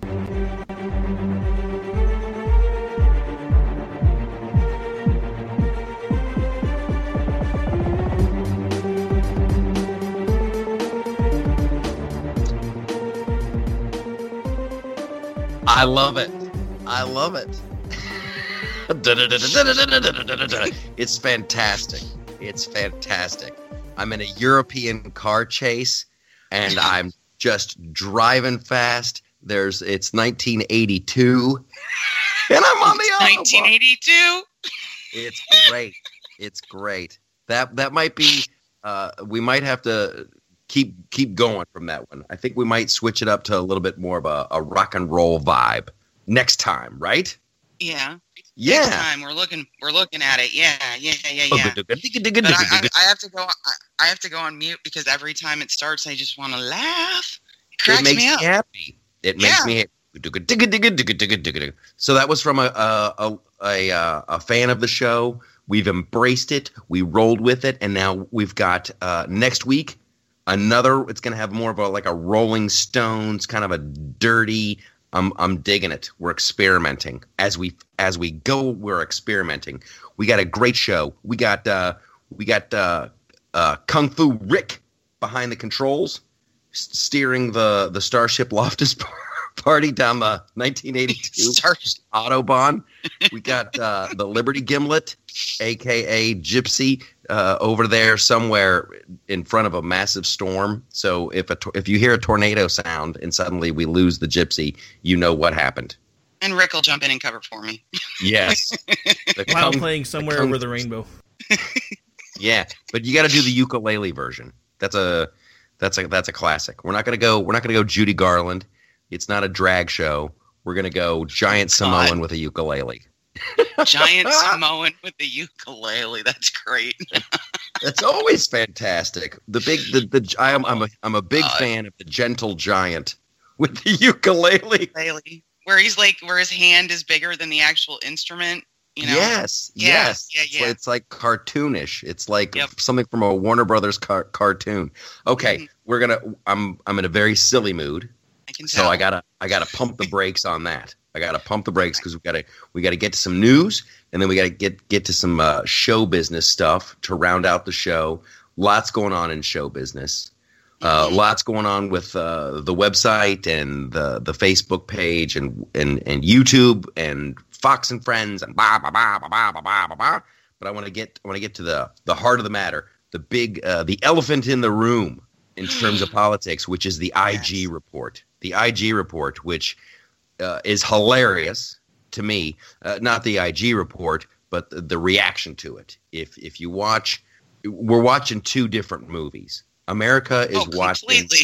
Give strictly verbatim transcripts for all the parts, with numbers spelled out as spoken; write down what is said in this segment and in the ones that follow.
I love it. I love it. It's fantastic. It's fantastic. I'm in a European car chase, and I'm just driving fast. There's it's nineteen eighty-two, and I'm on the Autobahn. nineteen eighty-two. It's great. It's great. That that might be. Uh, we might have to keep keep going from that one. I think we might switch it up to a little bit more of a, a rock and roll vibe next time, right? Yeah. Yeah. Next time we're looking we're looking at it. Yeah, yeah, yeah, yeah. But I, I, I have to go. I, I have to go on mute because every time it starts, I just want to laugh. It cracks it makes me up. me happy. It makes Yeah. me happy. So that was from a a a, a a fan of the show. We've embraced it. We rolled with it, and now we've got uh, next week another. It's going to have more of a like a Rolling Stones kind of a dirty. I'm I'm digging it. We're experimenting as we as we go. We're experimenting. We got a great show. We got uh, we got uh, uh, Kung Fu Rick behind the controls, s- steering the the Starship Loftus party down the nineteen eighty-two Autobahn. We got uh, the Liberty Gimlet, aka Gypsy, uh, over there somewhere in front of a massive storm. So if a to- if you hear a tornado sound and suddenly we lose the Gypsy, you know what happened. And Rick will jump in and cover for me. Yes, the While kung- playing Somewhere the kung- Over the Rainbow. Yeah, but you got to do the ukulele version. That's a that's a that's a classic. We're not gonna go. We're not gonna go Judy Garland. It's not a drag show. We're gonna go Giant Samoan God. with a ukulele. Giant Samoan with the ukulele. That's great. That's always fantastic. The big the the I am I'm a I'm a big God. fan of the gentle giant with the ukulele. Ukulele. Where he's like, where his hand is bigger than the actual instrument. You know? Yes, Yeah, yes. yeah, It's yeah. like- It's like cartoonish. It's like Yep. something from a Warner Brothers car- cartoon. Okay, Mhm. we're gonna. I'm I'm in a very silly mood. I can tell. So I gotta I gotta pump the brakes on that. I gotta pump the brakes because we gotta we gotta get to some news, and then we gotta get get to some uh, show business stuff to round out the show. Lots going on in show business. Uh, Mhm. Lots going on with uh, the website and the the Facebook page and and and YouTube and Fox and Friends and blah blah blah blah blah blah blah blah. But I want to get I want to get to the the heart of the matter, the big uh, the elephant in the room in terms of politics, which is the I G Yes. report. The I G report, which uh, is hilarious to me, uh, not the I G report, but the, the reaction to it. If if you watch, we're watching two different movies. America is oh, watching completely.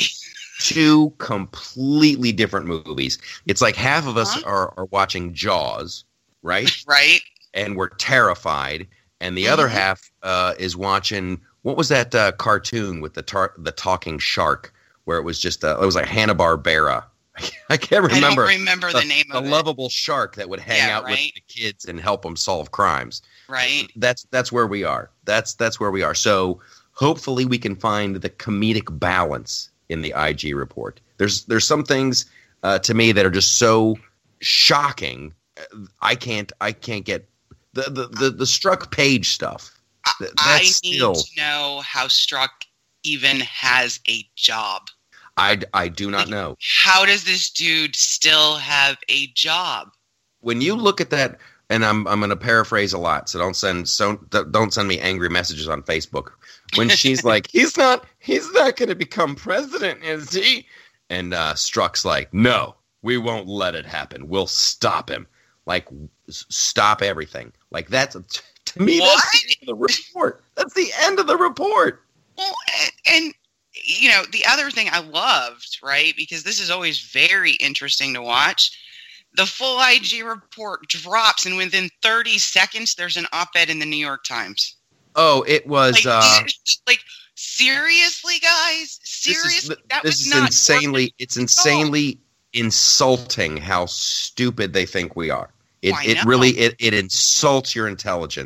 two completely different movies. It's like half of us Huh? are, are watching Jaws, right? Right? And we're terrified, and the other Mhm. half uh, is watching what was that uh, cartoon with the tar- the talking shark, where it was just uh, it was like Hanna-Barbera. I can't remember. I don't remember the, name the of it. lovable shark that would hang Yeah, out with right. the kids and help them solve crimes. Right? That's that's where we are. That's that's where we are. So hopefully we can find the comedic balance in the I G report. There's there's some things uh, to me that are just so shocking. I can't I can't get the the the, the Struck Page stuff. Th- I That's need still to know how Struck even has a job. I I do not know. How does this dude still have a job? When you look at that, and I'm I'm going to paraphrase a lot, so don't send so don't send me angry messages on Facebook. When she's like, he's not he's not going to become president, is he? And uh, Struck's like, no, we won't let it happen. We'll stop him. Like, s- stop everything. Like that's to me What? that's the end of the report. That's the end of the report. Well, and, and you know, the other thing I loved, right, because this is always very interesting to watch. The full I G report drops, and within thirty seconds, there's an op-ed in the New York Times. Oh, it was. Like, uh, like seriously, guys, This is, seriously, that this was is not insanely it's working at all. insanely insulting how stupid they think we are. It I it know. really it, it insults your intelligence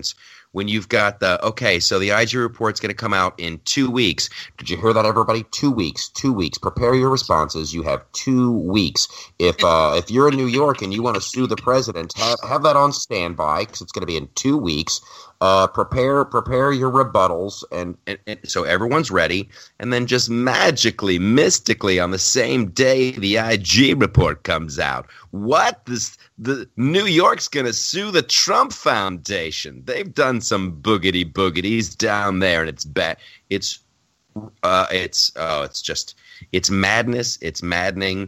when you've got the, okay, so the I G report's going to come out in two weeks. Did you hear that, everybody? Two weeks, two weeks. Prepare your responses. You have two weeks. If uh, if you're in New York and you want to sue the president, have, have that on standby because it's going to be in two weeks. Uh, prepare prepare your rebuttals, and, and, and so everyone's ready. And then just magically, mystically, on the same day the I G report comes out, what? This the New York's going to sue the Trump Foundation. They've done some boogity boogities down there, and it's bad. It's uh, it's oh, it's just it's madness. It's maddening.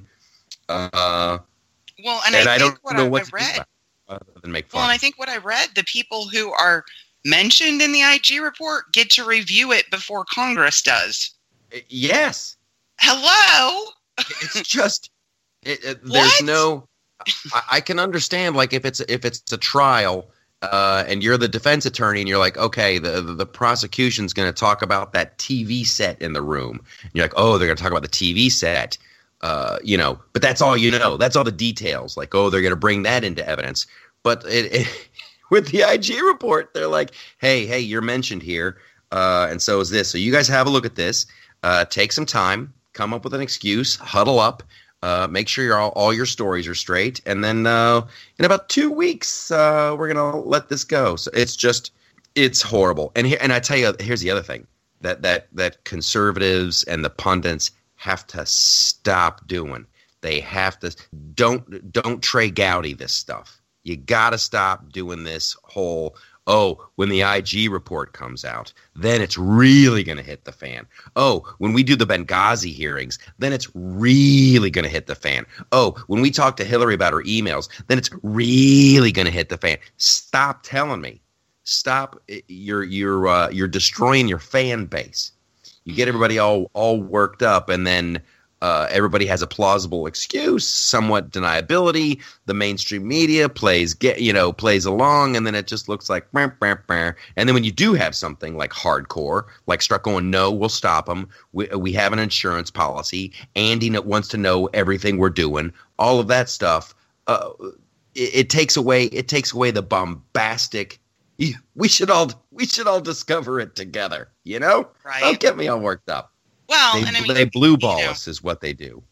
Uh, well, and, and I, I think don't what know I, what I to read. do about it other than make fun. Well, and I think what I read, the people who are mentioned in the I G report get to review it before Congress does. Yes. Hello. It's just it, it, there's no. I, I can understand, like, if it's if it's a trial, uh, and you're the defense attorney, and you're like, okay, the the, the prosecution's going to talk about that T V set in the room. And you're like, oh, they're going to talk about the T V set, uh, you know. But that's all you know. That's all the details. Like, oh, they're going to bring that into evidence. But it, it, with the I G report, they're like, hey, hey, you're mentioned here, uh, and so is this. So you guys have a look at this. Uh, take some time. Come up with an excuse. Huddle up. Uh, make sure your all, all your stories are straight, and then uh, in about two weeks, uh, we're gonna let this go. So it's just, it's horrible. And here, and I tell you, here's the other thing that that that conservatives and the pundits have to stop doing. They have to don't don't Trey Gowdy this stuff. You gotta stop doing this whole. Oh, when the I G report comes out, then it's really going to hit the fan. Oh, when we do the Benghazi hearings, then it's really going to hit the fan. Oh, when we talk to Hillary about her emails, then it's really going to hit the fan. Stop telling me. Stop. You're you're uh, you're destroying your fan base. You get everybody all all worked up, and then Uh, everybody has a plausible excuse, somewhat deniability. The mainstream media plays, get you know, plays along, and then it just looks like, bah, bah, bah. And then when you do have something like hardcore, like start going, no, we'll stop them. We we have an insurance policy. Andy wants to know everything we're doing. All of that stuff. Uh, it, it takes away. It takes away the bombastic. We should all we should all discover it together. You know, right? Don't get me all worked up. Well, they, and I mean, they blue ball you know, us is what they do.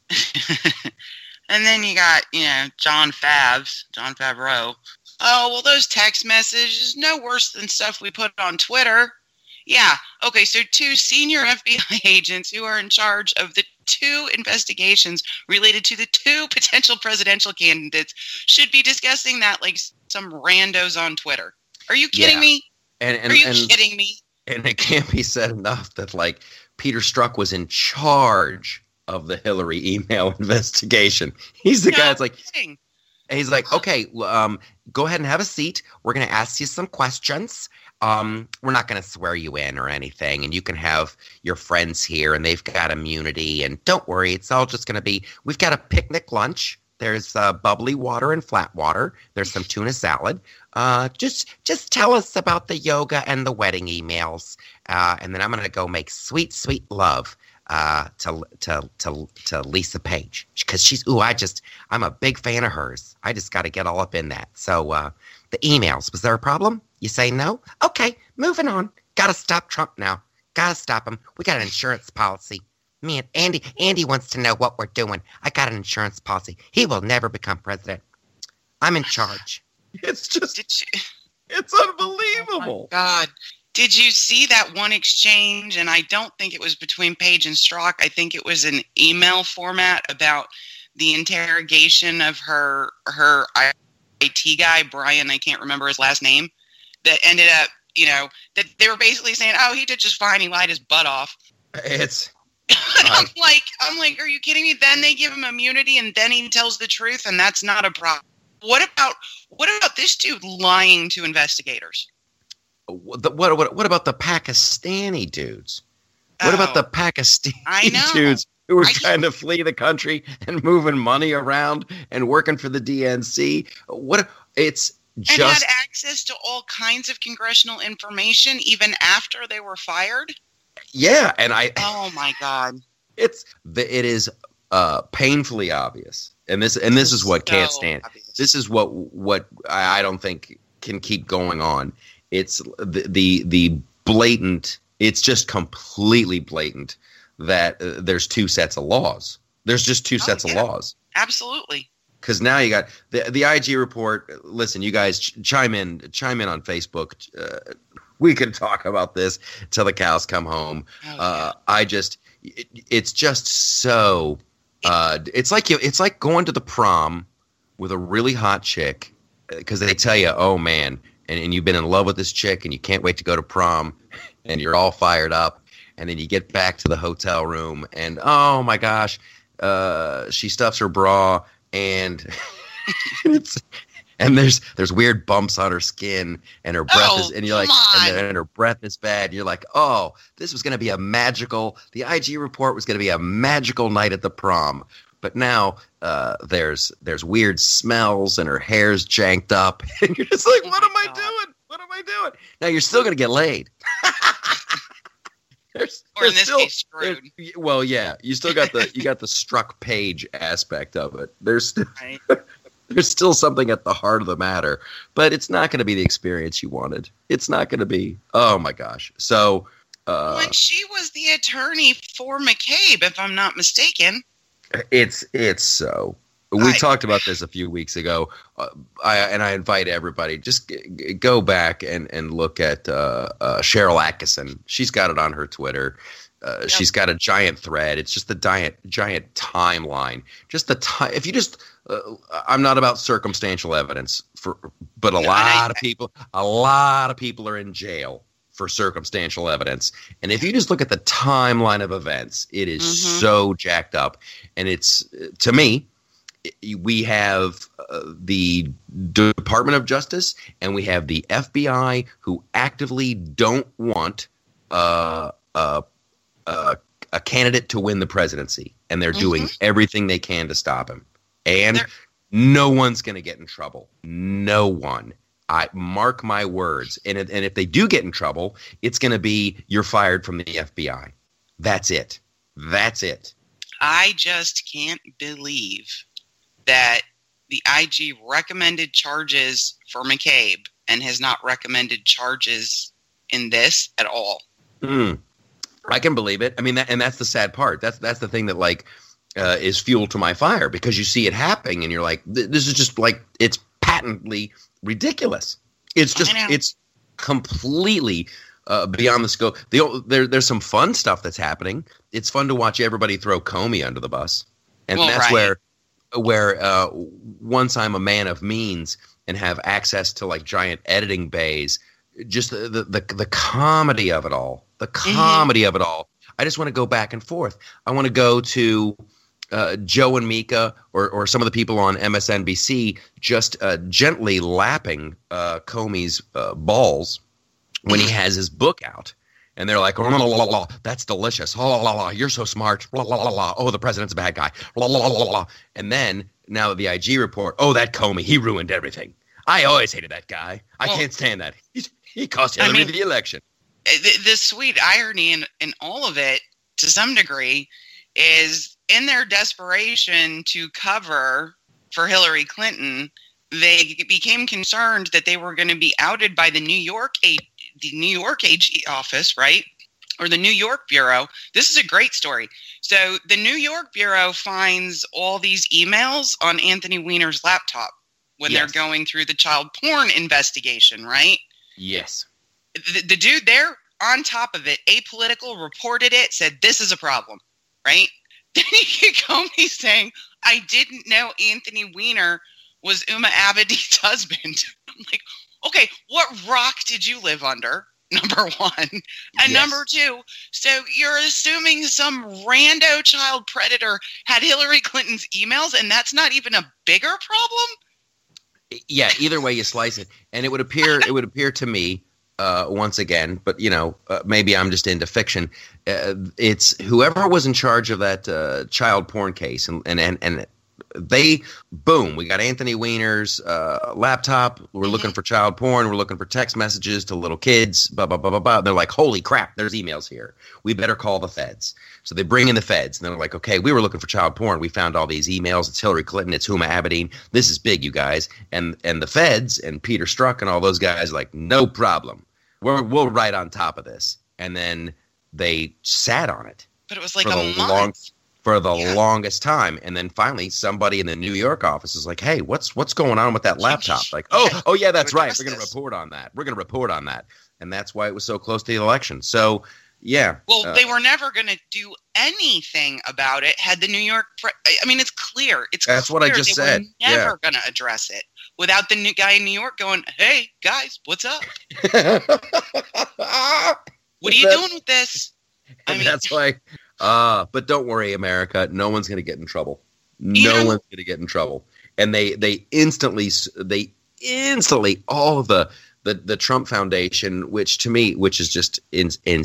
And then you got, you know, John Favs, John Favreau. Oh, well, those text messages no worse than stuff we put on Twitter. Yeah. Okay. So two senior F B I agents who are in charge of the two investigations related to the two potential presidential candidates should be discussing that like some randos on Twitter. Are you kidding yeah. me? And, and, Are you and, kidding me? And it can't be said enough that, like, Peter Strzok was in charge of the Hillary email investigation. He's the no guy that's like, kidding. he's like, okay, um, go ahead and have a seat. We're going to ask you some questions. Um, we're not going to swear you in or anything, and you can have your friends here, and they've got immunity. And don't worry, it's all just going to be. We've got a picnic lunch. There's uh, bubbly water and flat water. There's some tuna salad. Uh, just just tell us about the yoga and the wedding emails, uh, and then I'm gonna go make sweet sweet love uh, to to to to Lisa Page because she's ooh I just I'm a big fan of hers. I just got to get all up in that. So uh, the emails, was there a problem? You say no? Okay, moving on. Got to stop Trump now. Got to stop him. We got an insurance policy. Me and Andy Andy wants to know what we're doing. I got an insurance policy. He will never become president. I'm in charge. It's just, you, it's unbelievable. Oh God. Did you see that one exchange? And I don't think it was between Page and Strzok. I think it was an email format about the interrogation of her, her I T guy, Brian, I can't remember his last name, that ended up, you know, that they were basically saying, oh, he did just fine. He lied his butt off. It's, I'm like, I'm like, are you kidding me? Then they give him immunity and then he tells the truth and that's not a problem. What about what about this dude lying to investigators? What what what about the Pakistani dudes? What oh, about the Pakistani I know. dudes who were I trying to flee the country and moving money around and working for the D N C? What it's just and had access to all kinds of congressional information even after they were fired? Yeah, and I Oh my God. It's it is uh, painfully obvious. And this and this is what so can't stand. obvious. This is what what I don't think can keep going on It's the the, the blatant. It's just completely blatant that uh, there's two sets of laws. There's just two Oh, sets yeah. of laws. Absolutely. Because now you got the the I G report. Listen, you guys ch- chime in, chime in on Facebook. Uh, we can talk about this till the cows come home. Oh, Uh, I just, it, it's just so. Uh, it's like you. It's like going to the prom with a really hot chick because they tell you, oh man, and, and you've been in love with this chick and you can't wait to go to prom, and you're all fired up, and then you get back to the hotel room and oh my gosh, uh, she stuffs her bra. And it's and there's there's weird bumps on her skin, and her breath Oh, is and you're like come and, on. and her breath is bad. You're like, oh, this was going to be a magical. The I G report was going to be a magical night at the prom, but now uh, there's there's weird smells, and her hair's janked up, and you're just like, Oh what my am I God. doing? What am I doing? Now you're still going to get laid. There's, Or in there's this still- case, screwed. there's- Well, yeah, you still got the you got the struck page aspect of it. There's still, Right? there's still something at the heart of the matter, but it's not going to be the experience you wanted. It's not going to be. Oh my gosh! So, uh, When she was the attorney for McCabe, if I'm not mistaken. it's it's so. We I- talked about this a few weeks ago. Uh, I and I invite everybody just g- g- go back and and look at uh, uh, Cheryl Atkinson. She's got it on her Twitter. Uh, Yep. She's got a giant thread. It's just the giant giant timeline. Just the time. If you just, uh, I'm not about circumstantial evidence for, but a No, and lot I- of people, a lot of people are in jail for circumstantial evidence. And if you just look at the timeline of events, it is Mhm. so jacked up. And it's to me. We have uh, the Department of Justice and we have the F B I who actively don't want uh, uh, uh, a candidate to win the presidency, and they're doing everything they can to stop him. And They're- no one's going to get in trouble. No one. I mark my words. And it, and if they do get in trouble, it's going to be you're fired from the F B I. That's it. That's it. I just can't believe that the I G recommended charges for McCabe and has not recommended charges in this at all. Mm. I can believe it. I mean, that, and that's the sad part. That's that's the thing that like uh, is fuel to my fire because you see it happening and you're like, th- this is just like it's patently ridiculous. It's just I know. it's completely uh, beyond the scope. The o- there there's some fun stuff that's happening. It's fun to watch everybody throw Comey under the bus, and Well, that's right. where where uh, once I'm a man of means and have access to like giant editing bays, just the the, the, the comedy of it all, the comedy of it all. I just want to go back and forth. I want to go to uh, Joe and Mika or, or some of the people on M S N B C just uh, gently lapping uh, Comey's uh, balls when he has his book out. And they're like, oh, la, la, la, la, that's delicious. Oh, la, la, la, you're so smart. La, la, la, la. Oh, the president's a bad guy. La, la, la, la, la. And then now the I G report, oh, that Comey, he ruined everything. I always hated that guy. I Well, can't stand that. He, he cost I Hillary mean- the election. The, the sweet irony in, in all of it, to some degree, is in their desperation to cover for Hillary Clinton, they became concerned that they were going to be outed by the New York A- the New York A G office, right? Or the New York Bureau. This is a great story. So the New York Bureau finds all these emails on Anthony Weiner's laptop when Yes. they're going through the child porn investigation, right? Yes. The, the dude there on top of it, apolitical, reported it, said this is a problem, right? Then you get Comey saying, I didn't know Anthony Weiner was Uma Abedi's husband. I'm like, okay, what rock did you live under? Number one. And Yes. number two, so you're assuming some rando child predator had Hillary Clinton's emails, and that's not even a bigger problem? Yeah, either way you slice it. And it would appear it would appear to me uh, once again, but you know, uh, maybe I'm just into fiction. Uh, it's whoever was in charge of that uh, child porn case, and and and, and they, boom, we got Anthony Weiner's uh, laptop. We're Mm-hmm. looking for child porn. We're looking for text messages to little kids, blah, blah, blah, blah, blah. They're like, holy crap, there's emails here. We better call the feds. So they bring in the feds, and they're like, okay, we were looking for child porn. We found all these emails. It's Hillary Clinton. It's Huma Abedin. This is big, you guys. And and the feds and Peter Strzok and all those guys are like, no problem. We're, we'll right on top of this. And then they sat on it. But it was like for a the month. long, for the Yeah. longest time. And then finally somebody in the New York office is like, hey, what's what's going on with that laptop? Like, oh, Yeah, oh yeah, that's right. address We're going to this. report on that. We're going to report on that. And that's why it was so close to the election. So, yeah. Well, uh, they were never going to do anything about it had the New York. Pre- I mean, it's clear. It's That's what I clear just they said. Were never Yeah. going to address it without the new guy in New York going, "Hey guys, what's up? What are you That- doing with this?" I And mean, that's why, uh, but don't worry, America. No one's going to get in trouble. You No know- one's going to get in trouble. And they, they instantly, they instantly, all of the, the, the Trump Foundation, which to me, which is just in, in,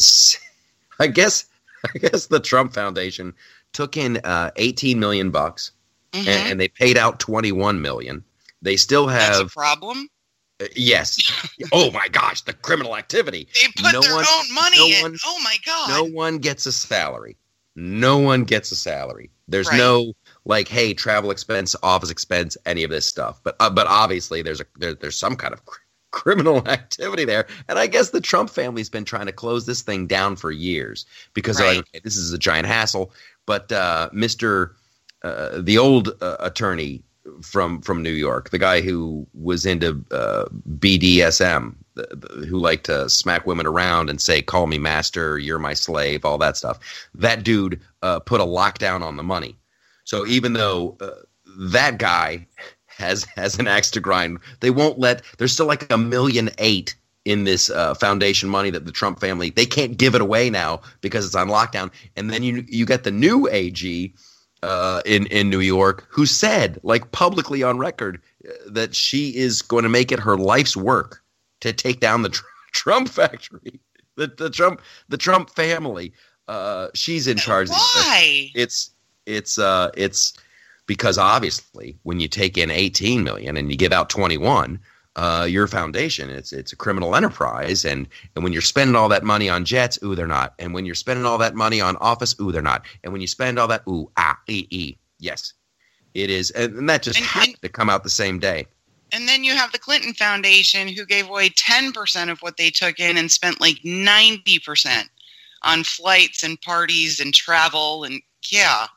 I guess, I guess the Trump Foundation took in uh, eighteen million bucks, mhm, and, and they paid out twenty-one million. They still that's a have, problem. uh, yes. Oh my gosh, the criminal activity. They put no their one- own money no in. one- Oh my god! No one gets a salary. No one gets a salary. There's Right. no like, hey, travel expense, office expense, any of this stuff. But uh, but obviously, there's a there, there's some kind of cr- criminal activity there. And I guess the Trump family's been trying to close this thing down for years because they're Right. like, okay, this is a giant hassle. But uh, Mister Uh, the old uh, attorney from from New York, the guy who was into uh, B D S M, the, the, who liked to smack women around and say, call me master, you're my slave, all that stuff. That dude uh, put a lockdown on the money. So even though uh, that guy has has an axe to grind, they won't let – there's still like a million eight in this uh, foundation money that the Trump family – they can't give it away now because it's on lockdown. And then you you get the new A G – Uh, in in New York, who said, like publicly on record, uh, that she is going to make it her life's work to take down the tr- Trump factory, the the Trump the Trump family. Uh, she's in charge. Of this. Why? It's it's uh it's because obviously when you take in eighteen million and you give out twenty-one. Uh, your foundation, it's it's a criminal enterprise, and and when you're spending all that money on jets, ooh, they're not. And when you're spending all that money on office, ooh, they're not. And when you spend all that, ooh, ah, e, e, yes, it is. And, and that just And- happened and- to come out the same day. And then you have the Clinton Foundation, who gave away ten percent of what they took in and spent like ninety percent on flights and parties and travel. And yeah,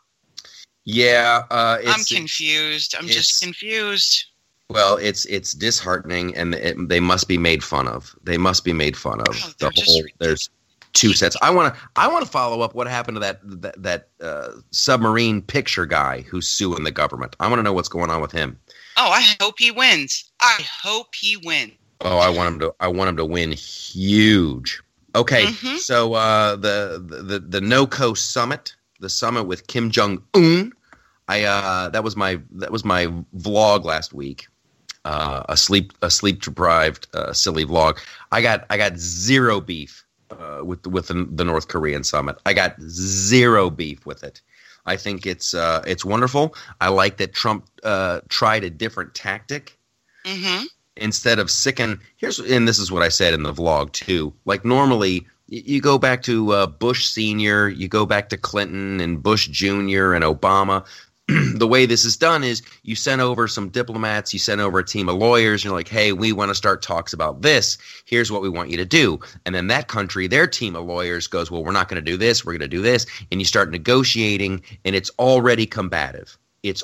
Yeah, uh, it's, I'm confused. I'm it's- just confused. well, it's it's disheartening, and it, they must be made fun of. They must be made fun of. Oh, the they're just whole ridiculous. there's two sets. I want to I want to follow up what happened to that that, that uh, submarine picture guy who's suing the government. I want to know what's going on with him. Oh, I hope he wins. I hope he wins. Oh, I want him to. I want him to win huge. Okay, Mhm. so uh, the the the NOCO summit, the summit with Kim Jong Un. I uh, that was my that was my vlog last week. Uh, a sleep a sleep deprived uh, silly vlog. I got I got zero beef uh, with with the, the North Korean summit. I got zero beef with it. I think it's uh, it's wonderful. I like that Trump uh, tried a different tactic. Mm-hmm. Instead of sicking, here's and this is what I said in the vlog too. Like normally, y- you go back to uh, Bush Senior, you go back to Clinton and Bush Junior and Obama. The way this is done is you send over some diplomats, you send over a team of lawyers, and you're like, hey, we want to start talks about this. Here's what we want you to do. And then that country, their team of lawyers goes, well, we're not going to do this, we're going to do this. And you start negotiating, and it's already combative. It's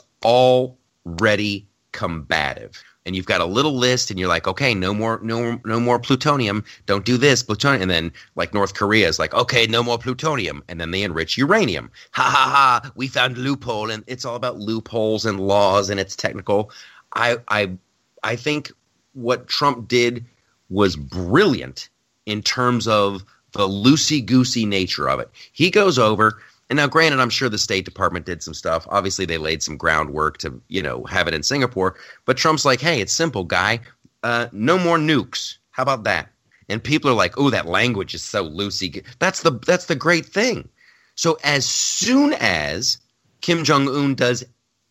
already combative. And you've got a little list, and you're like, okay, no more, no, no more plutonium. Don't do this, plutonium. And then, like North Korea is like, okay, no more plutonium. And then they enrich uranium. Ha ha ha! We found a loophole, and it's all about loopholes and laws, and it's technical. I, I, I think what Trump did was brilliant in terms of the loosey-goosey nature of it. He goes over. And now, granted, I'm sure the State Department did some stuff. Obviously, they laid some groundwork to, you know, have it in Singapore. But Trump's like, hey, it's simple, guy. Uh, no more nukes. How about that? And people are like, oh, that language is so loosey. That's the that's the great thing. So as soon as Kim Jong-un does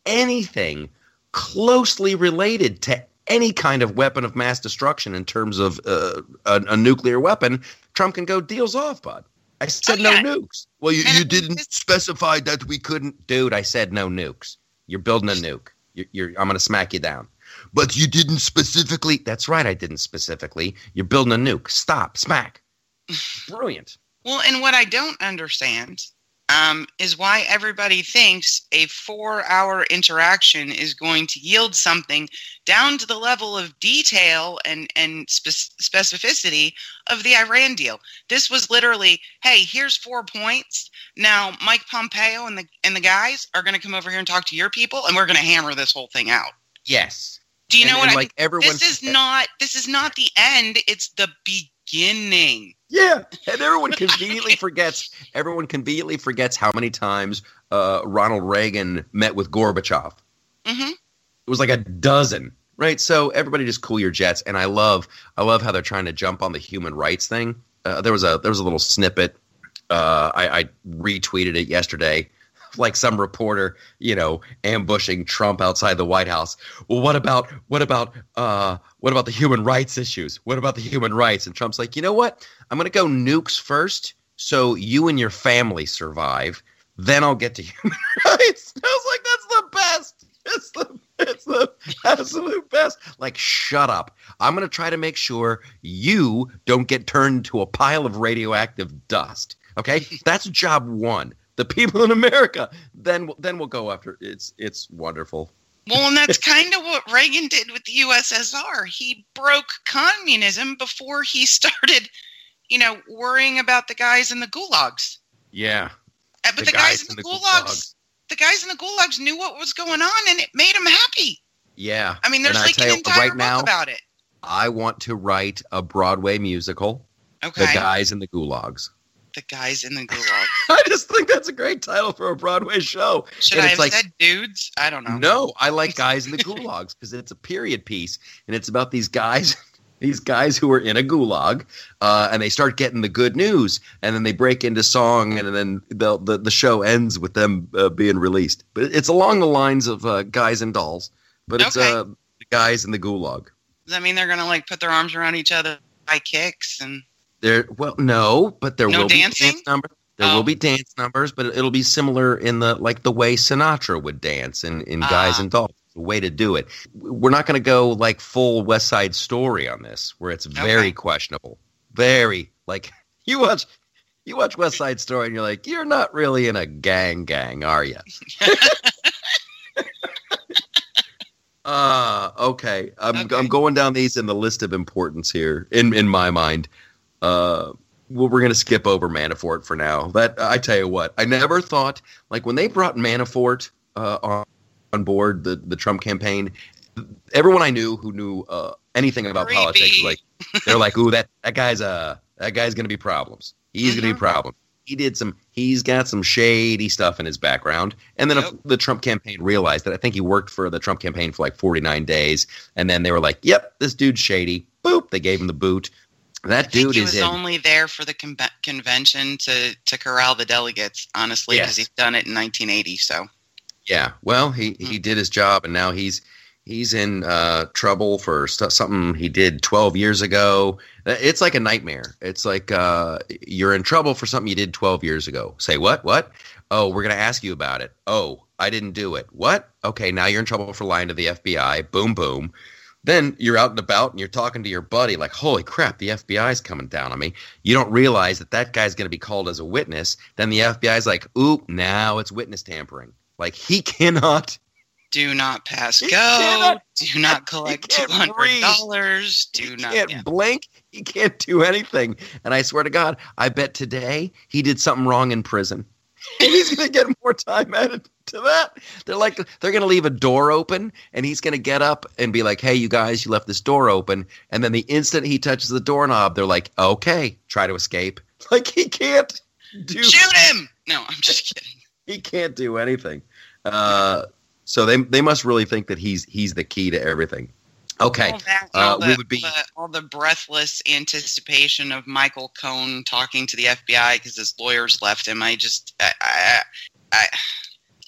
anything closely related to any kind of weapon of mass destruction in terms of uh, a, a nuclear weapon, Trump can go deals off, bud. I said oh, yeah. no nukes. Well, you, you didn't specify that we couldn't. Dude, I said no nukes. You're building a nuke. You're, you're, I'm going to smack you down. But you didn't specifically. That's right, I didn't specifically. You're building a nuke. Stop. Smack. Brilliant. Well, and what I don't understand um, is why everybody thinks a four-hour interaction is going to yield something down to the level of detail and, and spe- specificity of the Iran deal. This was literally, hey, here's four points. Now, Mike Pompeo and the and the guys are going to come over here and talk to your people, and we're going to hammer this whole thing out. Yes. Do you and, know what and I like mean? Everyone, this is not. This is not the end. It's the beginning. Yeah, and everyone conveniently forgets. Everyone conveniently forgets how many times uh, Ronald Reagan met with Gorbachev. Mm-hmm. It was like a dozen, right? So everybody just cool your jets. And I love, I love how they're trying to jump on the human rights thing. Uh, there was a there was a little snippet. Uh, I, I retweeted it yesterday. Like some reporter, you know, ambushing Trump outside the White House. Well, what about what about uh, what about the human rights issues? What about the human rights? And Trump's like, you know what? I'm going to go nukes first, so you and your family survive. Then I'll get to human rights. I was like, that's the best. It's the it's the absolute best. Like, shut up. I'm going to try to make sure you don't get turned into a pile of radioactive dust. Okay, that's job one. The people in America, then then we'll go after. It's it's wonderful. Well, and that's kind of what Reagan did with the U S S R. He broke communism before he started, you know, worrying about the guys in the gulags. Yeah, uh, but the, the guys, guys in the, the gulags, gulags, the guys in the gulags knew what was going on, and it made them happy. Yeah, I mean, there's and like an you, entire right book now, about it. I want to write a Broadway musical. Okay, The Guys in the Gulags. The Guys in the Gulag. I just think that's a great title for a Broadway show. Should and I it's have like, said dudes? I don't know. No, I like Guys in the Gulags because it's a period piece, and it's about these guys, these guys who are in a gulag, uh, and they start getting the good news, and then they break into song, and then the the, the show ends with them uh, being released. But it's along the lines of uh, Guys and Dolls, but it's Okay. uh, the Guys in the Gulag. Does that mean they're gonna like put their arms around each other, high kicks, and There, well, no, but there No will dancing? be dance numbers. There Oh. will be dance numbers, but it'll be similar in the like the way Sinatra would dance in, in Guys Ah. and Dolls. The way to do it. We're not going to go like full West Side Story on this, where it's very Okay. questionable. Very like you watch you watch West Side Story and you're like, you're not really in a gang gang, are you? uh okay. I'm Okay. I'm going down these in the list of importance here in in my mind. Uh Well, we're going to skip over Manafort for now. That I tell you what, I never thought, like when they brought Manafort uh, on, on board the, the Trump campaign, everyone I knew who knew uh, anything about Creepy. politics, like they're like, "Ooh, that that guy's uh that guy's going to be problems. He's going to Mhm. be problems. He did some. He's got some shady stuff in his background." And then Yep. if the Trump campaign realized that, I think he worked for the Trump campaign for like forty-nine days, and then they were like, "Yep, this dude's shady." Boop, they gave him the boot. That I think dude he is was in. only there for the con- convention to to corral the delegates, honestly, because Yes. he's done it in nineteen eighty. So Yeah, well, he, he did his job, and now he's he's in uh, trouble for st- something he did twelve years ago. It's like a nightmare. It's like uh, you're in trouble for something you did twelve years ago. Say what? What? Oh, we're going to ask you about it. Oh, I didn't do it. What? Okay, now you're in trouble for lying to the F B I. Boom, boom. Then you're out and about and you're talking to your buddy like, holy crap, the F B I's coming down on me. You don't realize that that guy's going to be called as a witness. Then the F B I's like, ooh, now it's witness tampering. Like he cannot. do not pass He go. cannot- Do not collect two can't hundred dollars. Do He not. can't yeah. blink. He can't do anything. And I swear to God, I bet today he did something wrong in prison. And he's going to get more time added to that. They're like, they're going to leave a door open and he's going to get up and be like, hey, you guys, you left this door open. And then the instant he touches the doorknob, they're like, okay, try to escape. Like he can't do, Shoot him! No, I'm just kidding. he can't do anything. Uh, so they, they must really think that he's, he's the key to everything. Okay. All that, and Uh, all, the, we would be, the, all the breathless anticipation of Michael Cohen talking to the F B I because his lawyers left him. I just, I, I, I,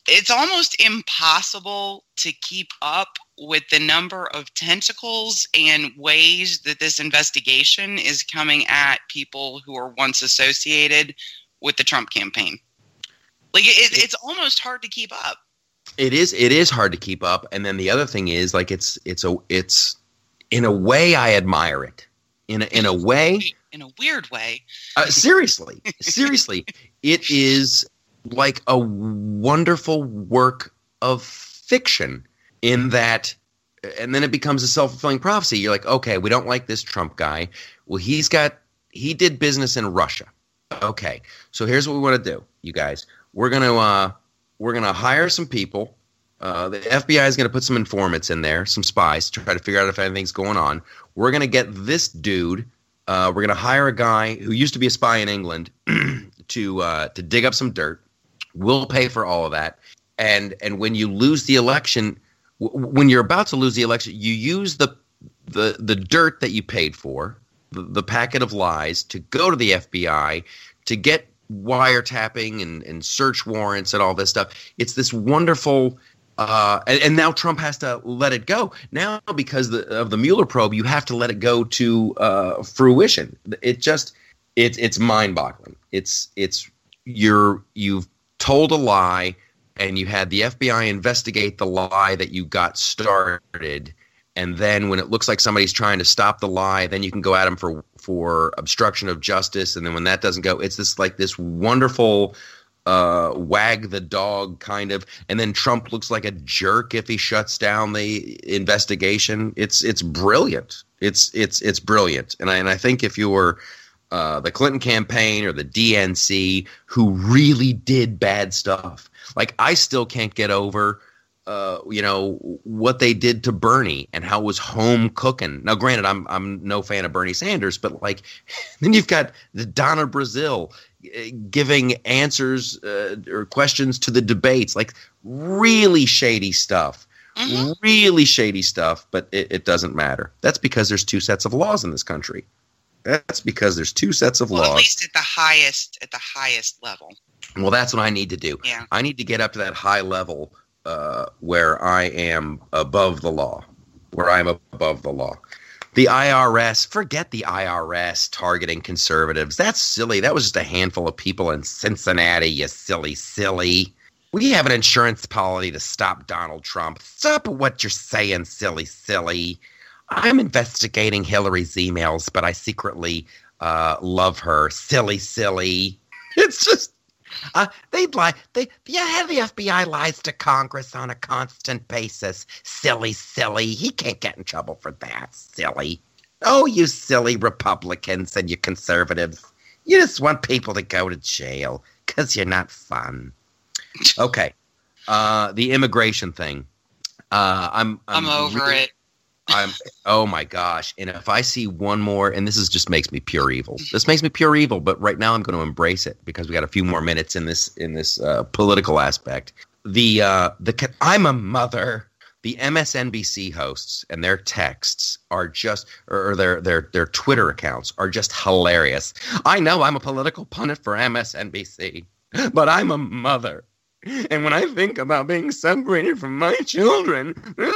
it's almost impossible to keep up with the number of tentacles and ways that this investigation is coming at people who are once associated with the Trump campaign. Like it, it's almost hard to keep up. It is. It is hard to keep up. And then the other thing is, like, it's it's a it's in a way I admire it. In a, in a way, in a weird way. Uh, seriously, seriously, it is like a wonderful work of fiction in that, and then it becomes a self-fulfilling prophecy. You're like, okay, we don't like this Trump guy. Well, he's got he did business in Russia. Okay, so here's what we want to do, you guys. We're gonna uh, we're gonna hire some people. Uh, the F B I is gonna put some informants in there, some spies, to try to figure out if anything's going on. We're gonna get this dude. Uh, we're gonna hire a guy who used to be a spy in England to uh, to dig up some dirt. We'll pay for all of that. And and when you lose the election, w- when you're about to lose the election, you use the the the dirt that you paid for, the, the packet of lies, to go to the F B I to get wiretapping and, and search warrants and all this stuff. It's this wonderful. Uh, and, and now Trump has to let it go. Now, because the, of the Mueller probe, you have to let it go to uh, fruition. It just it's it's mind-boggling. It's it's you're you've told a lie, and you had the F B I investigate the lie that you got started, and then when it looks like somebody's trying to stop the lie, then you can go at them for for obstruction of justice, and then when that doesn't go, it's this like this wonderful. Uh, wag the dog kind of, and then Trump looks like a jerk if he shuts down the investigation. It's it's brilliant. It's it's it's brilliant. And I and I think if you were uh, the Clinton campaign or the D N C, who really did bad stuff, like I still can't get over, uh, you know, what they did to Bernie and how it was home cooking. Now, granted, I'm I'm no fan of Bernie Sanders, but like then you've got the Donna Brazile giving answers uh, or questions to the debates, like really shady stuff, mm-hmm. really shady stuff, but it, it doesn't matter. That's because there's two sets of laws in this country. That's because there's two sets of well, laws. At least at the highest, at the highest level. Well, that's what I need to do. Yeah. I need to get up to that high level uh, where I am above the law, where I'm above the law. The I R S, forget the I R S targeting conservatives. That's silly. That was just a handful of people in Cincinnati, you silly, silly. We have an insurance policy to stop Donald Trump. Stop what you're saying, silly, silly. I'm investigating Hillary's emails, but I secretly uh, love her. Silly, silly. It's just, uh, they'd lie. They, yeah, the F B I lies to Congress on a constant basis. Silly, silly. He can't get in trouble for that. Silly. Oh, you silly Republicans and you conservatives. You just want people to go to jail because you're not fun. Okay. Uh, the immigration thing. Uh, I'm, I'm, I'm over really, it. I'm. Oh my gosh! And if I see one more, and this is just makes me pure evil. This makes me pure evil. But right now, I'm going to embrace it because we got a few more minutes in this in this uh, political aspect. The uh, the I'm a mother. The M S N B C hosts and their texts are just, or their their their Twitter accounts are just hilarious. I know I'm a political pundit for M S N B C, but I'm a mother. And when I think about being separated from my children,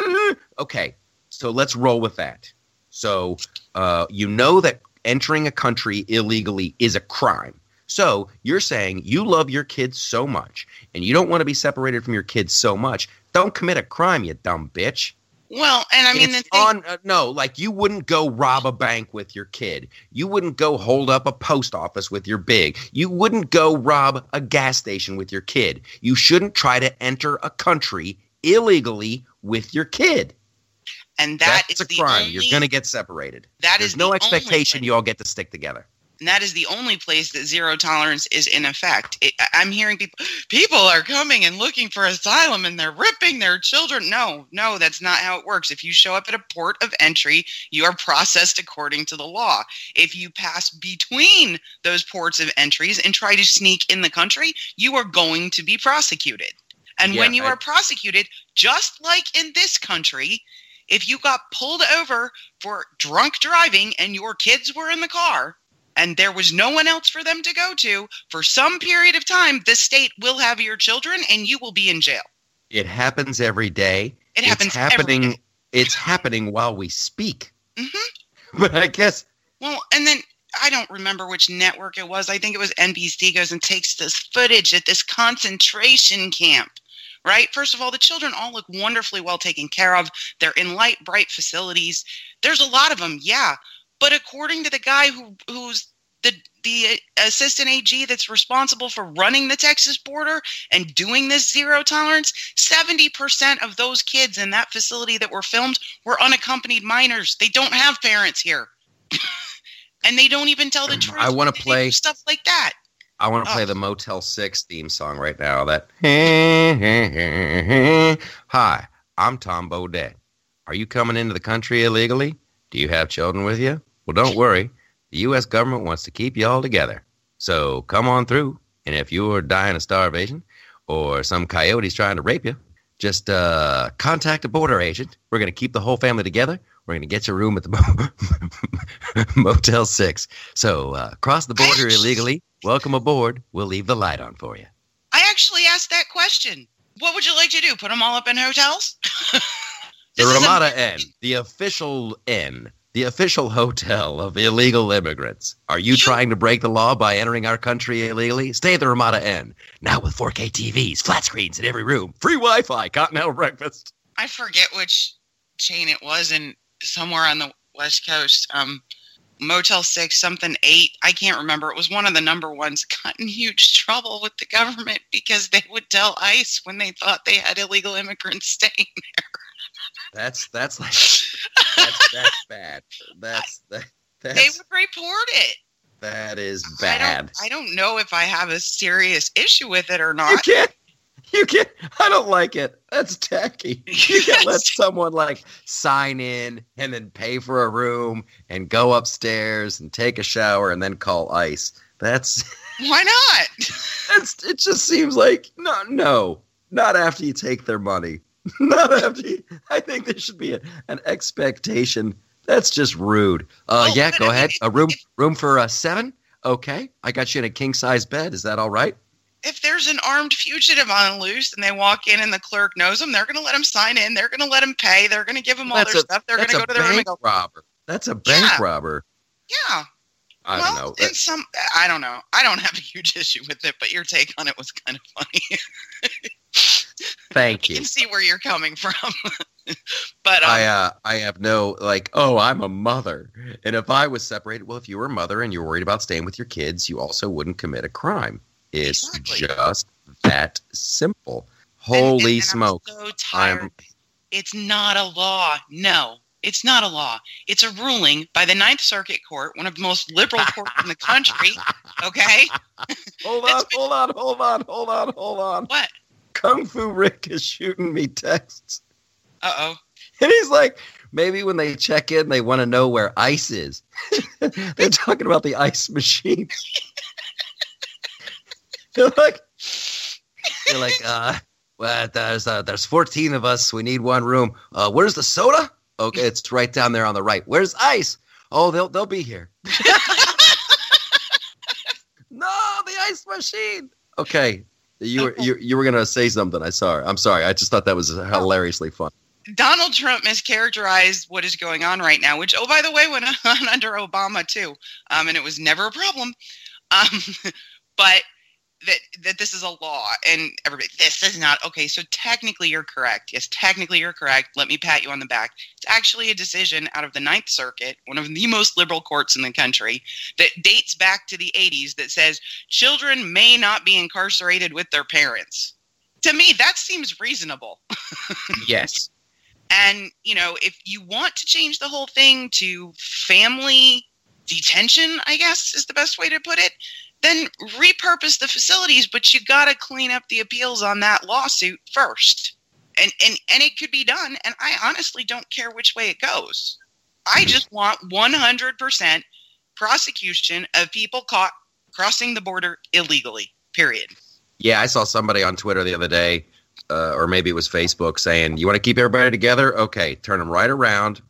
okay. So let's roll with that. So uh, you know that entering a country illegally is a crime. So you're saying you love your kids so much and you don't want to be separated from your kids so much. Don't commit a crime, you dumb bitch. Well, and I mean, it's the thing- on, uh, no, like you wouldn't go rob a bank with your kid. You wouldn't go hold up a post office with your big. You wouldn't go rob a gas station with your kid. You shouldn't try to enter a country illegally with your kid. And that That's is a the crime. only, You're going to get separated. That There's is no the expectation only you all get to stick together. And that is the only place that zero tolerance is in effect. It, I'm hearing people, people are coming and looking for asylum and they're ripping their children. No, no, that's not how it works. If you show up at a port of entry, you are processed according to the law. If you pass between those ports of entries and try to sneak in the country, you are going to be prosecuted. And Yeah, when you I- are prosecuted, just like in this country, if you got pulled over for drunk driving and your kids were in the car, and there was no one else for them to go to, for some period of time, the state will have your children and you will be in jail. It happens every day. It happens it's happening, every day. It's happening while we speak. Mm-hmm. But I guess... Well, and then I don't remember which network it was. I think it was N B C goes and takes this footage at this concentration camp. Right? First of all, the children all look wonderfully well taken care of. They're in light, bright facilities. There's a lot of them, yeah. But according to the guy who who's the the assistant A G that's responsible for running the Texas border and doing this zero tolerance, seventy percent of those kids in that facility that were filmed were unaccompanied minors. They don't have parents here. And they don't even tell the truth. I want to play stuff like that. I want to play oh. the Motel six theme song right now. That Hi, I'm Tom Baudet. Are you coming into the country illegally? Do you have children with you? Well, don't worry. The U S government wants to keep you all together. So come on through. And if you're dying of starvation or some coyote's trying to rape you, just uh, contact a border agent. We're going to keep the whole family together. We're going to get you a room at the Motel six. So uh, cross the border illegally. Welcome aboard. We'll leave the light on for you. I actually asked that question. What would you like to do? Put them all up in hotels? The Ramada Inn, the official inn, the official hotel of illegal immigrants. Are you, you trying to break the law by entering our country illegally? Stay at the Ramada Inn. Now with four K T Vs, flat screens in every room, free Wi-Fi, continental breakfast. I forget which chain it was in somewhere on the West Coast. Um, Motel six, something eight. I can't remember. It was one of the number ones. Got in huge trouble with the government because they would tell ICE when they thought they had illegal immigrants staying there. That's that's like that's that's bad. That's that. That's, they would report it. That is bad. I don't, I don't know if I have a serious issue with it or not. You can't. You can't. I don't like it. That's tacky. You can't let someone like sign in and then pay for a room and go upstairs and take a shower and then call ICE. That's why not? That's. It just seems like no, no, not after you take their money. Not after you, I think there should be a, an expectation. That's just rude. Uh, oh, yeah, go I ahead. Mean, a room, if, room for uh, seven. Okay, I got you in a king size bed. Is that all right? If there's an armed fugitive on loose and they walk in and the clerk knows them, they're going to let them sign in. They're going to let them pay. They're going to give them all that's their a, stuff. They're going to go to their room and go. Robber. That's a bank yeah. robber. Yeah. I well, don't know. In some, I don't know. I don't have a huge issue with it, but your take on it was kind of funny. Thank you. I can see where you're coming from. But um, I uh, I have no, like, oh, I'm a mother. And if I was separated, well, if you were a mother and you're worried about staying with your kids, you also wouldn't commit a crime. It's exactly. just that simple. Holy and, and, and smoke. I'm so tired. I'm, it's not a law. No, it's not a law. It's a ruling by the Ninth Circuit Court, one of the most liberal courts in the country. Okay? Hold on, been, hold on, hold on, hold on, hold on. What? Kung Fu Rick is shooting me texts. Uh-oh. And he's like, maybe when they check in, they want to know where ice is. They're talking about the ice machine. They're like, they're like, uh, well, there's uh, there's fourteen of us. We need one room. Uh, where's the soda? Okay, it's right down there on the right. Where's ice? Oh, they'll they'll be here. No, the ice machine. Okay, you were you you were gonna say something. I saw. I'm sorry. I just thought that was hilariously fun. Donald Trump mischaracterized what is going on right now, which, oh, by the way, went on under Obama too, um, and it was never a problem. Um, but that that this is a law, and everybody, this is not okay. So technically, you're correct. Yes, technically, you're correct. Let me pat you on the back. It's actually a decision out of the Ninth Circuit, one of the most liberal courts in the country, that dates back to the eighties. That says children may not be incarcerated with their parents. To me, that seems reasonable. Yes. And, you know, if you want to change the whole thing to family detention, I guess is the best way to put it, then repurpose the facilities, but you got to clean up the appeals on that lawsuit first. And, and and it could be done, and I honestly don't care which way it goes. I just want one hundred percent prosecution of people caught crossing the border illegally, period. Yeah, I saw somebody on Twitter the other day, Uh, or maybe it was Facebook, saying, you want to keep everybody together? Okay, turn them right around,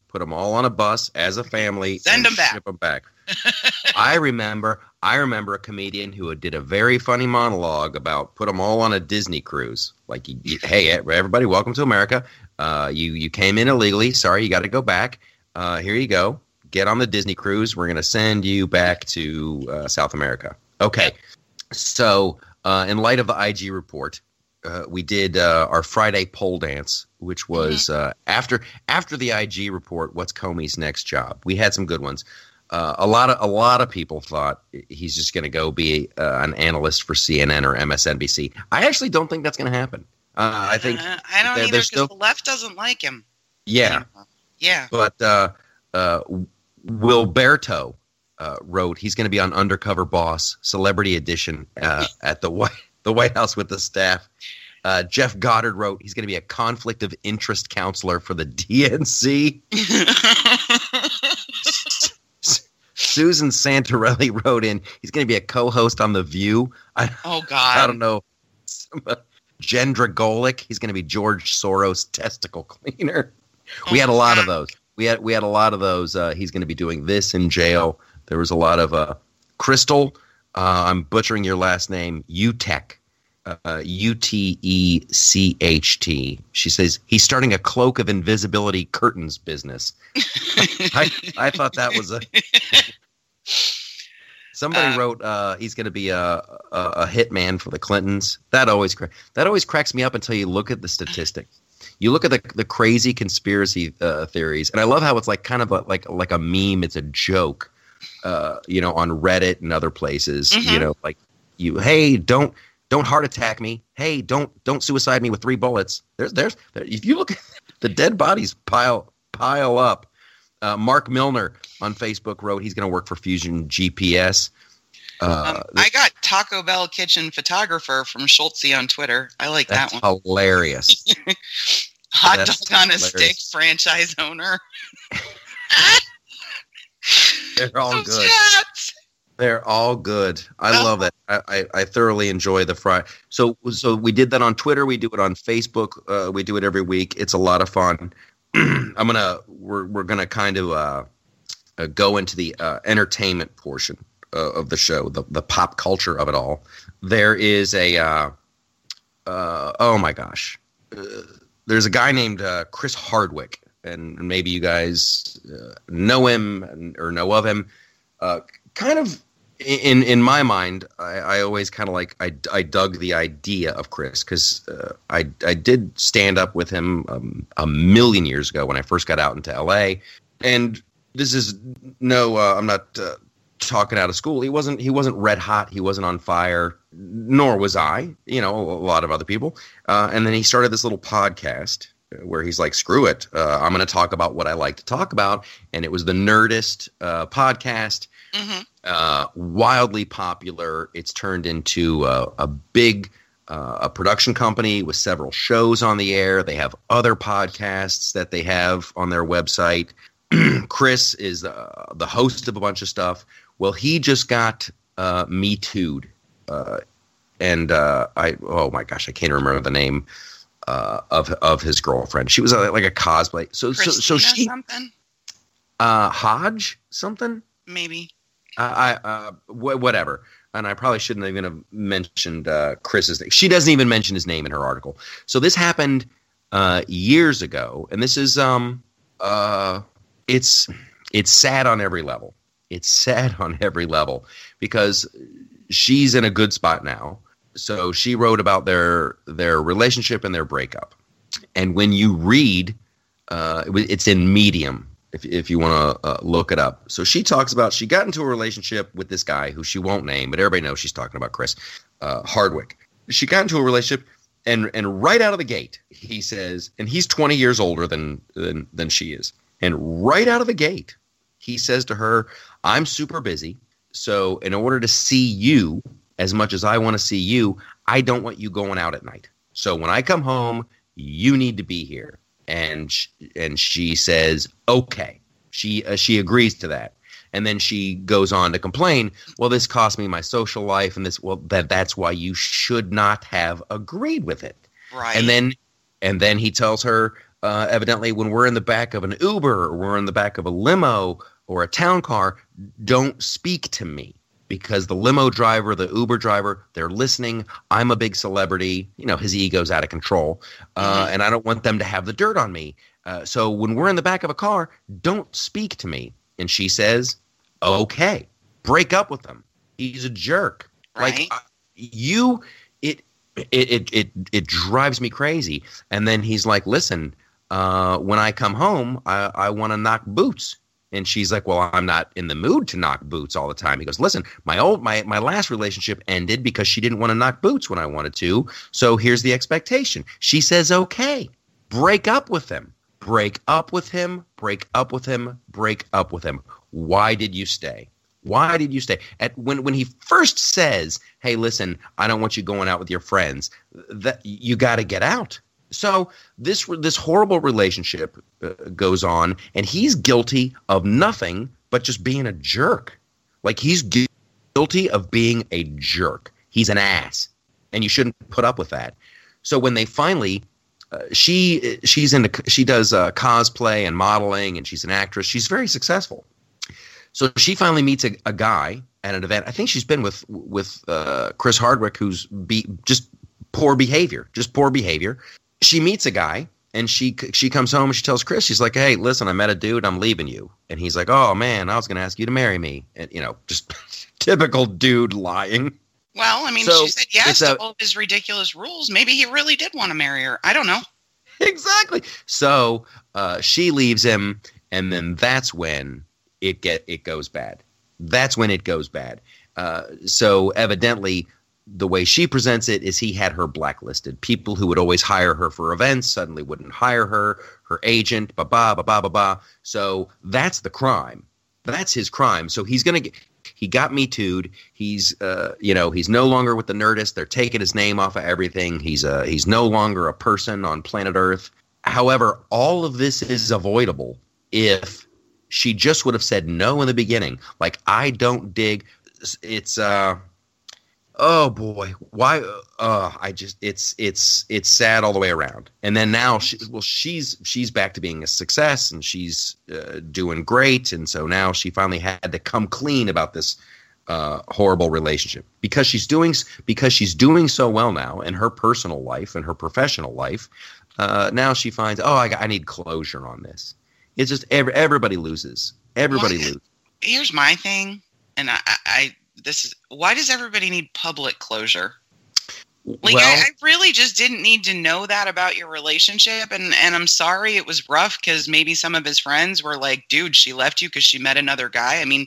put them all on a bus as a family, Send and them back. ship them back. I remember, I remember a comedian who did a very funny monologue about put them all on a Disney cruise. Like, you, you, hey, everybody, welcome to America. Uh, you you came in illegally. Sorry, you got to go back. Uh, here you go. Get on the Disney cruise. We're going to send you back to uh, South America. Okay. So, uh, in light of the I G report, uh, we did uh, our Friday pole dance, which was mm-hmm. uh, after after the I G report. What's Comey's next job? We had some good ones. Uh, a lot of a lot of people thought he's just going to go be uh, an analyst for C N N or M S N B C. I actually don't think that's going to happen. Uh, I think uh, I don't either because still... the left doesn't like him. Yeah, yeah. But uh, uh, Wilberto uh, wrote he's going to be on Undercover Boss Celebrity Edition uh, at the White the White House with the staff. Uh, Jeff Goddard wrote he's going to be a conflict of interest counselor for the D N C. Susan Santorelli wrote in he's going to be a co-host on The View. I, oh, God. I don't know. Jen Dragolic, he's going to be George Soros' testicle cleaner. We had a lot of those. We had we had a lot of those. Uh, he's going to be doing this in jail. There was a lot of uh, Crystal. Uh, I'm butchering your last name. Utech. Uh, U T E C H T. She says he's starting a cloak of invisibility curtains business. I I thought that was a. Somebody uh, wrote uh, he's going to be a, a a hitman for the Clintons. That always cra- that always cracks me up until you look at the statistics. You look at the the crazy conspiracy uh, theories, and I love how it's like kind of a, like like a meme. It's a joke, uh, you know, on Reddit and other places. Mm-hmm. You know, like you, hey, don't. Don't heart attack me. Hey, don't don't suicide me with three bullets. There's there's there, if you look at the dead bodies pile pile up. Uh, Mark Milner on Facebook wrote he's going to work for Fusion G P S. Uh, um, I got Taco Bell kitchen photographer from Schultze on Twitter. I like that one. That's hilarious. Hot that's dog on hilarious. a stick franchise owner. They're all Those good. Cats. They're all good. I oh. love that. I, I, I thoroughly enjoy the fry. So so we did that on Twitter. We do it on Facebook. Uh, we do it every week. It's a lot of fun. I'm gonna we're we're gonna kind of uh, uh, go into the uh, entertainment portion uh, of the show, the the pop culture of it all. There is a uh, uh, oh my gosh, uh, there's a guy named uh, Chris Hardwick, and maybe you guys uh, know him or know of him. Uh, kind of. In in my mind, I, I always kind of like I, I dug the idea of Chris because uh, I I did stand up with him um, a million years ago when I first got out into L A. And this is no, uh, I'm not uh, talking out of school. He wasn't he wasn't red hot. He wasn't on fire. Nor was I. You know, a lot of other people. Uh, and then he started this little podcast where he's like, screw it, uh, I'm going to talk about what I like to talk about. And it was the Nerdist uh, podcast. Mm-hmm. Uh, wildly popular. It's turned into a, a big uh, a production company with several shows on the air. They have other podcasts that they have on their website. Chris is uh, the host of a bunch of stuff. Well, he just got uh, Me Too'd. Uh, and uh, I, oh my gosh, I can't remember the name uh, of of his girlfriend. She was a, like a cosplay. So, so, so she, something? Uh, Hodge something? Maybe. Uh, I uh, wh- whatever, and I probably shouldn't even have mentioned uh, Chris's name. She doesn't even mention his name in her article. So this happened uh, years ago, and this is um uh it's it's sad on every level. It's sad on every level because she's in a good spot now. So she wrote about their their relationship and their breakup, and when you read, uh, it, it's in Medium. If if you want to uh, look it up. So she talks about she got into a relationship with this guy who she won't name, but everybody knows she's talking about Chris uh, Hardwick. She got into a relationship, and and right out of the gate, he says, and he's twenty years older than than than she is. And right out of the gate, he says to her, I'm super busy. So in order to see you as much as I want to see you, I don't want you going out at night. So when I come home, you need to be here. And and she says, okay. She uh, she agrees to that. And then she goes on to complain, well, this cost me my social life. And this, well, that that's why you should not have agreed with it. Right. And then and then he tells her, uh, evidently when we're in the back of an Uber or we're in the back of a limo or a town car, don't speak to me. Because the limo driver, the Uber driver, they're listening. I'm a big celebrity. You know, his ego's out of control. Uh, mm-hmm. And I don't want them to have the dirt on me. Uh, so when we're in the back of a car, don't speak to me. And she says, okay, break up with him. He's a jerk. Right. Like uh, you, it, it, it, it, it drives me crazy. And then he's like, listen, uh, when I come home, I, I want to knock boots. And she's like, well, I'm not in the mood to knock boots all the time. He goes, listen, my old my my last relationship ended because she didn't want to knock boots when I wanted to. So here's the expectation. She says, okay, break up with him. Break up with him. Break up with him. Break up with him. Why did you stay? Why did you stay? At when when he first says, hey, listen, I don't want you going out with your friends, that you got to get out. So this this horrible relationship uh, goes on, and he's guilty of nothing but just being a jerk. Like he's gu- guilty of being a jerk. He's an ass, and you shouldn't put up with that. So when they finally, uh, she she's into she does uh, cosplay and modeling, and she's an actress. She's very successful. So she finally meets a, a guy at an event. I think she's been with with uh, Chris Hardwick, who's be, just poor behavior, just poor behavior. She meets a guy, and she she comes home and she tells Chris, she's like, hey, listen, I met a dude, I'm leaving you. And he's like, oh, man, I was going to ask you to marry me. And, you know, just typical dude lying. Well, I mean, so she said yes to a, all of his ridiculous rules. Maybe he really did want to marry her. I don't know. Exactly. So uh, she leaves him, and then that's when it get it goes bad. That's when it goes bad. Uh, so evidently – the way she presents it is he had her blacklisted. People who would always hire her for events suddenly wouldn't hire her. Her agent, ba ba ba ba ba ba. So that's the crime. That's his crime. So he's gonna get. He got Me Too'd. He's, uh, you know, he's no longer with the Nerdist. They're taking his name off of everything. He's uh, he's no longer a person on planet Earth. However, all of this is avoidable if she just would have said no in the beginning. Like, I don't dig. It's uh. Oh boy, why? Uh, I just it's it's it's sad all the way around. And then now, she, well, she's she's back to being a success, and she's uh, doing great. And so now she finally had to come clean about this uh, horrible relationship because she's doing because she's doing so well now in her personal life and her professional life. Uh, now she finds, oh, I, I need closure on this. It's just every, everybody loses. Everybody well, loses. Here's my thing, and I. I This is why does everybody need public closure? Like well, I, I really just didn't need to know that about your relationship, and and I'm sorry it was rough because maybe some of his friends were like, "Dude, she left you because she met another guy." I mean,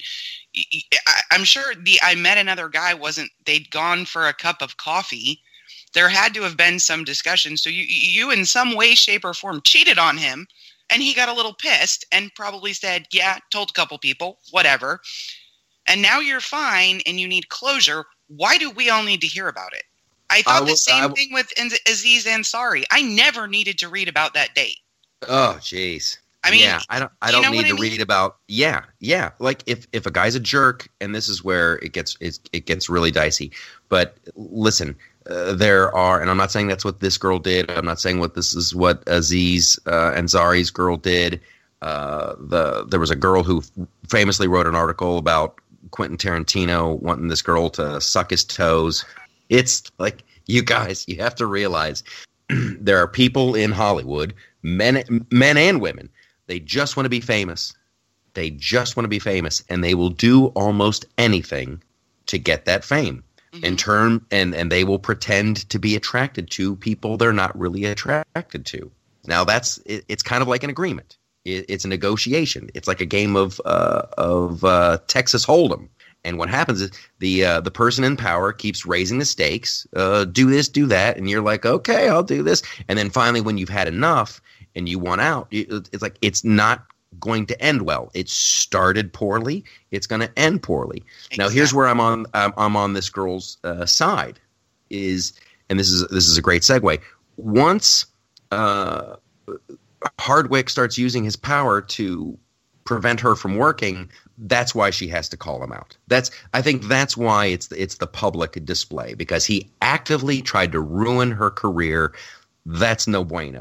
I, I'm sure the "I met another guy" wasn't they'd gone for a cup of coffee. There had to have been some discussion. So you you in some way, shape, or form cheated on him, and he got a little pissed and probably said, "Yeah, told a couple people, whatever." And now you're fine and you need closure. Why do we all need to hear about it? I thought I will, the same will, thing with Aziz Ansari. I never needed to read about that date. Oh, jeez. I mean, yeah, I don't. I don't need to I mean? read about. Yeah, yeah. Like if, if a guy's a jerk, and this is where it gets it, it gets really dicey. But listen, uh, there are, and I'm not saying that's what this girl did. I'm not saying what this is what Aziz uh, Ansari's girl did. Uh, the there was a girl who famously wrote an article about Quentin Tarantino wanting this girl to suck his toes. It's like, you guys, you have to realize there are people in Hollywood, men, men and women. They just want to be famous. They just want to be famous, and they will do almost anything to get that fame. Mm-hmm. In turn, and and they will pretend to be attracted to people they're not really attracted to. Now that's it, it's kind of like an agreement. It's a negotiation. It's like a game of uh, of uh, Texas Hold'em. And what happens is the uh, the person in power keeps raising the stakes. Uh, do this, do that, and you're like, okay, I'll do this. And then finally, when you've had enough and you want out, it's like it's not going to end well. It started poorly. It's going to end poorly. Exactly. Now, here's where I'm on. I'm, I'm on this girl's uh, side. Is and this is this is a great segue. Once. Uh, Hardwick starts using his power to prevent her from working. That's why she has to call him out. That's I think that's why it's it's the public display, because he actively tried to ruin her career. That's no bueno.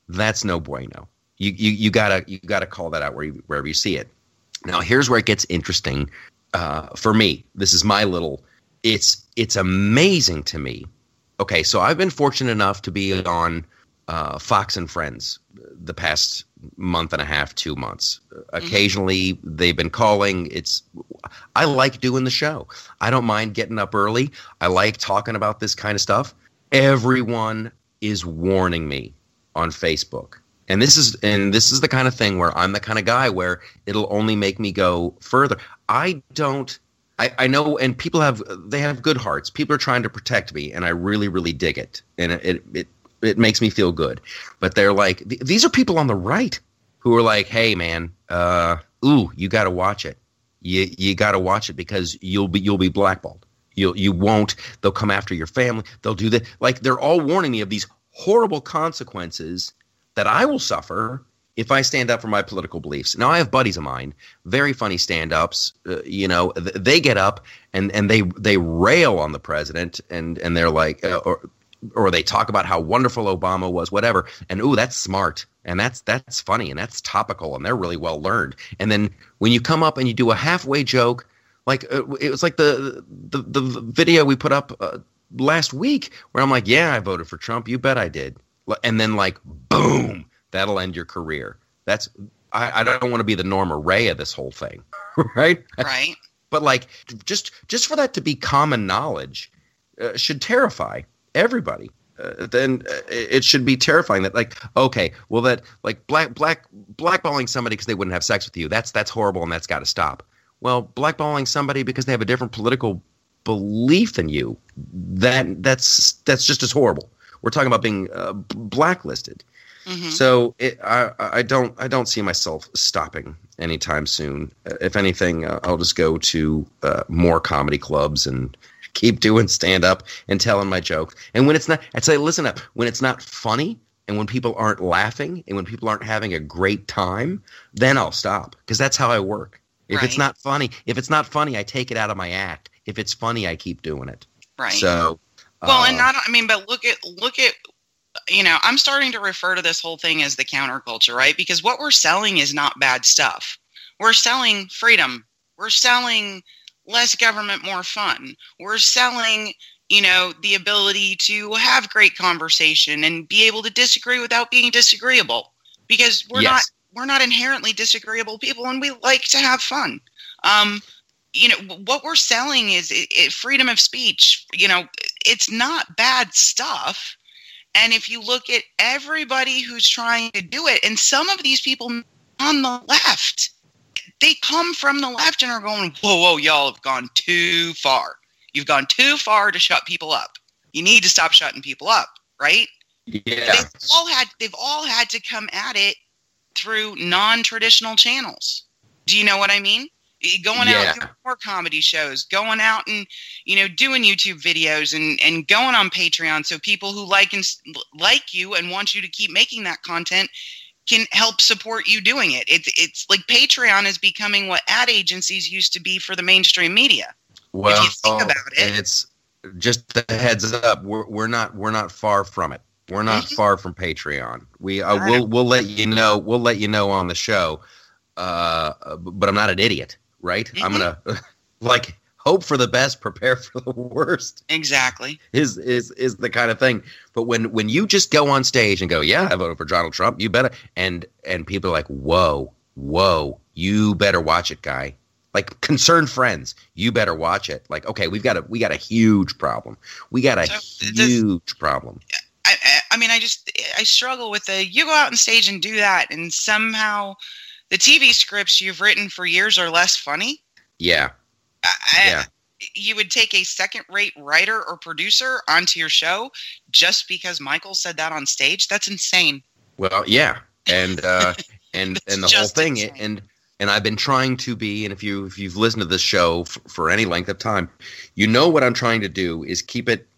that's no bueno. You you you gotta you gotta call that out where you, wherever you see it. Now here's where it gets interesting uh, for me. This is my little. It's it's amazing to me. Okay, so I've been fortunate enough to be on uh, Fox and Friends the past month and a half, two months. Occasionally, mm-hmm. they've been calling. It's I like doing the show. I don't mind getting up early. I like talking about this kind of stuff. Everyone is warning me on Facebook. And this is and this is the kind of thing where I'm the kind of guy where it'll only make me go further. I don't I, I know, and people have they have good hearts. People are trying to protect me, and I really, really dig it. And it it it, it makes me feel good. But they're like, th- these are people on the right who are like, hey man, uh, ooh, you gotta watch it. You you gotta watch it because you'll be you'll be blackballed. You'll you won't, they'll come after your family, they'll do that. Like they're all warning me of these horrible consequences that I will suffer if I stand up for my political beliefs. Now, I have buddies of mine, very funny stand-ups. Uh, you know, th- they get up and, and they they rail on the president, and and they're like, uh, or or they talk about how wonderful Obama was, whatever. And ooh, that's smart, and that's that's funny, and that's topical, and they're really well learned. And then when you come up and you do a halfway joke, like uh, it was like the the the video we put up uh, last week, where I'm like, yeah, I voted for Trump. You bet I did. And then like, boom, that'll end your career. That's I, I don't want to be the Norma Ray of this whole thing, right? Right. But like, just just for that to be common knowledge uh, should terrify everybody. Uh, then uh, it should be terrifying that like, okay, well that like black black blackballing somebody because they wouldn't have sex with you. That's that's horrible, and that's got to stop. Well, blackballing somebody because they have a different political belief than you, that that's that's just as horrible. We're talking about being uh, blacklisted. Mm-hmm. So it, I, I don't I don't see myself stopping anytime soon. Uh, if anything, uh, I'll just go to uh, more comedy clubs and keep doing stand up and telling my jokes. And when it's not, I'd say, listen up. When it's not funny, and when people aren't laughing, and when people aren't having a great time, then I'll stop, because that's how I work. If right. it's not funny, if it's not funny, I take it out of my act. If it's funny, I keep doing it. Right. So. Well, and not, I mean, but look at, look at, you know, I'm starting to refer to this whole thing as the counterculture, right? Because what we're selling is not bad stuff. We're selling freedom. We're selling less government, more fun. We're selling, you know, the ability to have great conversation and be able to disagree without being disagreeable, because we're yes. not, we're not inherently disagreeable people, and we like to have fun. Um, You know, what we're selling is it, it, freedom of speech. You know, it's not bad stuff. And if you look at everybody who's trying to do it, and some of these people on the left, they come from the left and are going, whoa, whoa, y'all have gone too far. You've gone too far to shut people up. You need to stop shutting people up, right? Yeah. They've all had, they've all had to come at it through non-traditional channels. Do you know what I mean? Going yeah. out doing more comedy shows, going out and, you know, doing YouTube videos and, and going on Patreon, so people who like and like you and want you to keep making that content can help support you doing it. It's it's like Patreon is becoming what ad agencies used to be for the mainstream media. Well, if you think about it, it's just a heads up. We're we're not we're not far from it. We're not mm-hmm. far from Patreon. We uh, we'll we'll let you know. We'll let you know on the show. Uh, but I'm not an idiot. Right? Mm-hmm. I'm going to like hope for the best, prepare for the worst. Exactly. Is is is the kind of thing. But when when you just go on stage and go, yeah, I voted for Donald Trump, you better, and and people are like, whoa, whoa, you better watch it, guy. Like concerned friends, you better watch it. Like, okay, we've got a we got a huge problem. We got a so, huge this, problem. I, I I mean, I just I struggle with the you go out on stage and do that, and somehow the T V scripts you've written for years are less funny. Yeah. I, yeah. You would take a second-rate writer or producer onto your show just because Michael said that on stage? That's insane. Well, yeah. And uh, and and the whole thing, insane. and and I've been trying to be, and if you if you've listened to this show for, for any length of time, you know what I'm trying to do is keep it,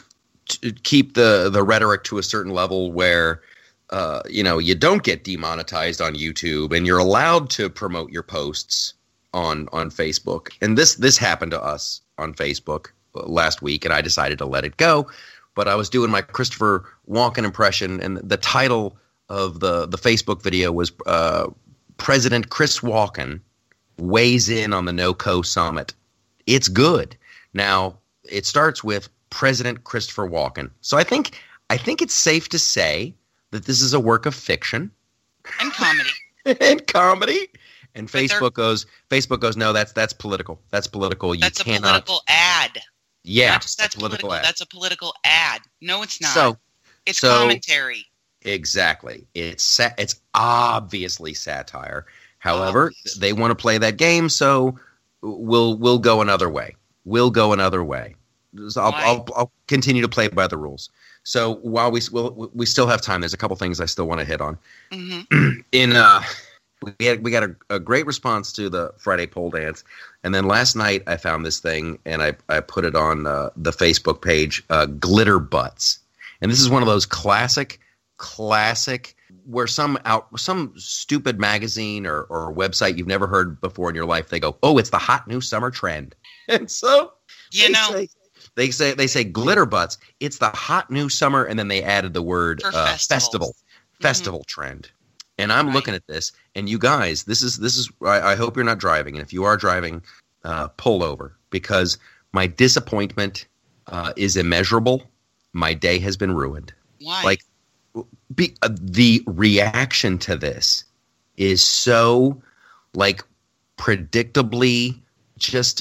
keep the the rhetoric to a certain level where. Uh, you know, you don't get demonetized on YouTube, and you're allowed to promote your posts on on Facebook. And this this happened to us on Facebook last week, and I decided to let it go. But I was doing my Christopher Walken impression, and the title of the the Facebook video was uh, President Chris Walken weighs in on the NOCO summit. It's good. Now it starts with President Christopher Walken. So I think I think it's safe to say that this is a work of fiction and comedy. and comedy. And But they're- Facebook goes Facebook goes no, that's that's political. That's political. You That's a cannot. political ad. Yeah, Not just that's a political, political. ad. That's a political ad. No, it's not. So it's so- commentary. exactly. It's sa- it's obviously satire. However, Obviously. they want to play that game, so we'll we'll go another way. We'll go another way. So I'll, Why? I'll I'll continue to play by the rules. So while we will we still have time, there's a couple things I still want to hit on. hmm In uh, we had, we got a, a great response to the Friday pole dance, and then last night I found this thing and I I put it on uh, the Facebook page, uh, glitter butts, and this is one of those classic classic where some out some stupid magazine or or website you've never heard before in your life, they go, oh, it's the hot new summer trend, and so You they know, say, they say they say glitter butts. It's the hot new summer, and then they added the word For uh, festivals. festival, festival trend. And I'm Right. looking at this, and you guys, this is this is. I, I hope you're not driving, and if you are driving, uh, pull over because my disappointment uh, is immeasurable. My day has been ruined. why? Like be, uh, the reaction to this is so like predictably just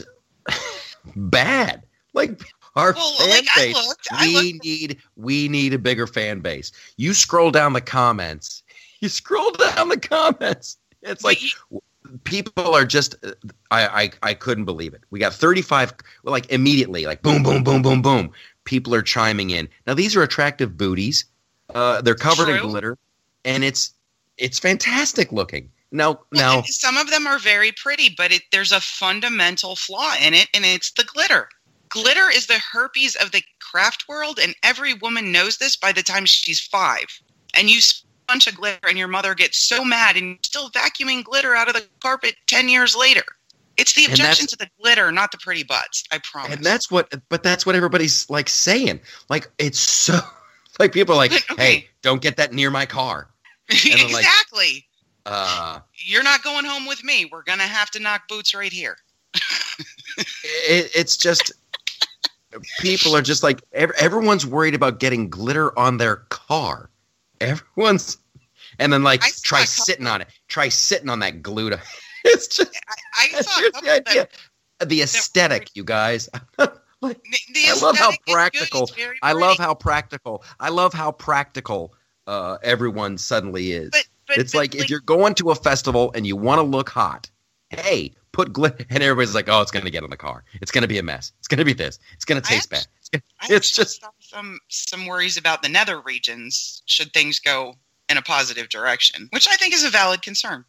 bad. Like our Well, fan like, I base, looked- I we looked- need we need a bigger fan base. You scroll down the comments. You scroll down the comments. It's But like you- people are just. I, I I couldn't believe it. We got thirty-five. Well, like immediately, like boom, boom, boom, boom, boom. People are chiming in. Now these are attractive booties. Uh, they're covered in True. glitter, and it's it's fantastic looking. Now Well, now and some of them are very pretty, but it, there's a fundamental flaw in it, and it's the glitter. Glitter is the herpes of the craft world, and every woman knows this by the time she's five. And you sp- a bunch of glitter, and your mother gets so mad, and you're still vacuuming glitter out of the carpet ten years later. It's the And objection that's- to the glitter, not the pretty butts. I promise. and that's what. But that's what everybody's like saying. Like it's so. Like people are like, But, okay. hey, don't get that near my car. then, like- exactly. Uh, You're not going home with me. We're gonna have to knock boots right here. it, it's just people are just like ev- everyone's worried about getting glitter on their car. Everyone's and then like I saw try a couple- sitting on it. Try sitting on that gluta. It's just I, I that's saw a here's couple the that- idea. The aesthetic, you guys. Like, the- the I love how aesthetic is good. practical. It's very I pretty. love how practical. I love how practical uh, everyone suddenly is. But, but, It's but, like, if you're going to a festival and you want to look hot, hey, put glitter. And everybody's like, oh, it's going to get in the car. It's going to be a mess. It's going to be this. It's going to I taste bad. It's, gonna, I it's actually just saw some some worries about the nether regions should things go in a positive direction, which I think is a valid concern.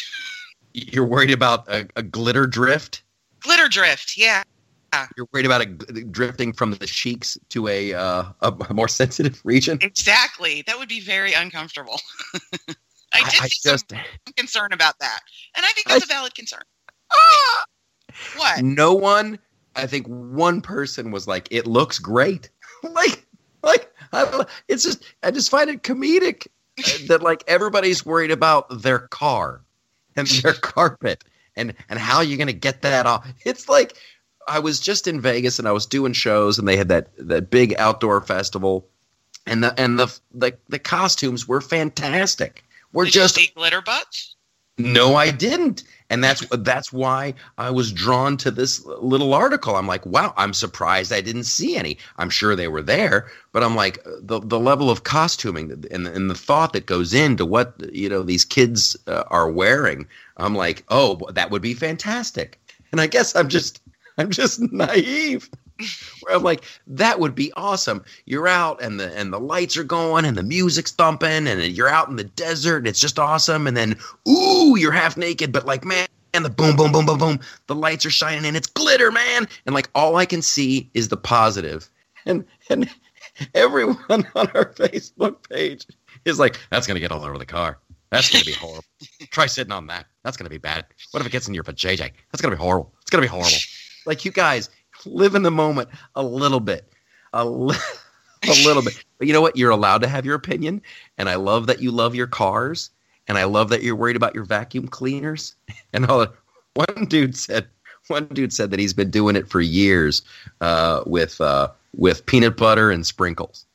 you're worried about a, a glitter drift. Glitter drift, yeah. You're worried about it g- drifting from the cheeks to a uh, a more sensitive region. Exactly. That would be very uncomfortable. I I, did I see just some concern about that. And I think that's I- a valid concern. Ah! What? No one. I think one person was like, "It looks great." like, like I, it's just. I just find it comedic uh, that like everybody's worried about their car and their carpet and and how you're gonna get that off. It's like I was just in Vegas and I was doing shows and they had that that big outdoor festival, and the and the the, the costumes were fantastic. We're Did just you see glitter butts? no, I didn't. And that's that's why I was drawn to this little article. I'm like, wow, I'm surprised I didn't see any. I'm sure they were there, but I'm like, the the level of costuming and, and the thought that goes into what, you know, these kids uh, are wearing. I'm like, oh, that would be fantastic. And I guess I'm just I'm just naive. Where I'm like, that would be awesome. You're out and the and the lights are going and the music's thumping and you're out in the desert and it's just awesome. And then, ooh, you're half naked, but like, man, and the boom, boom, boom, boom, boom, the lights are shining and it's glitter, man. And like, all I can see is the positive. And and everyone on our Facebook page is like, that's gonna get all over the car. That's gonna be horrible. Try sitting on that. That's gonna be bad. What if it gets in your vajayjay? That's gonna be horrible. It's gonna be horrible. Like, you guys live in the moment a little bit, a, li- a little bit. But you know what? You're allowed to have your opinion, and I love that you love your cars, and I love that you're worried about your vacuum cleaners. And all that. One dude said, one dude said that he's been doing it for years uh, with uh, with peanut butter and sprinkles.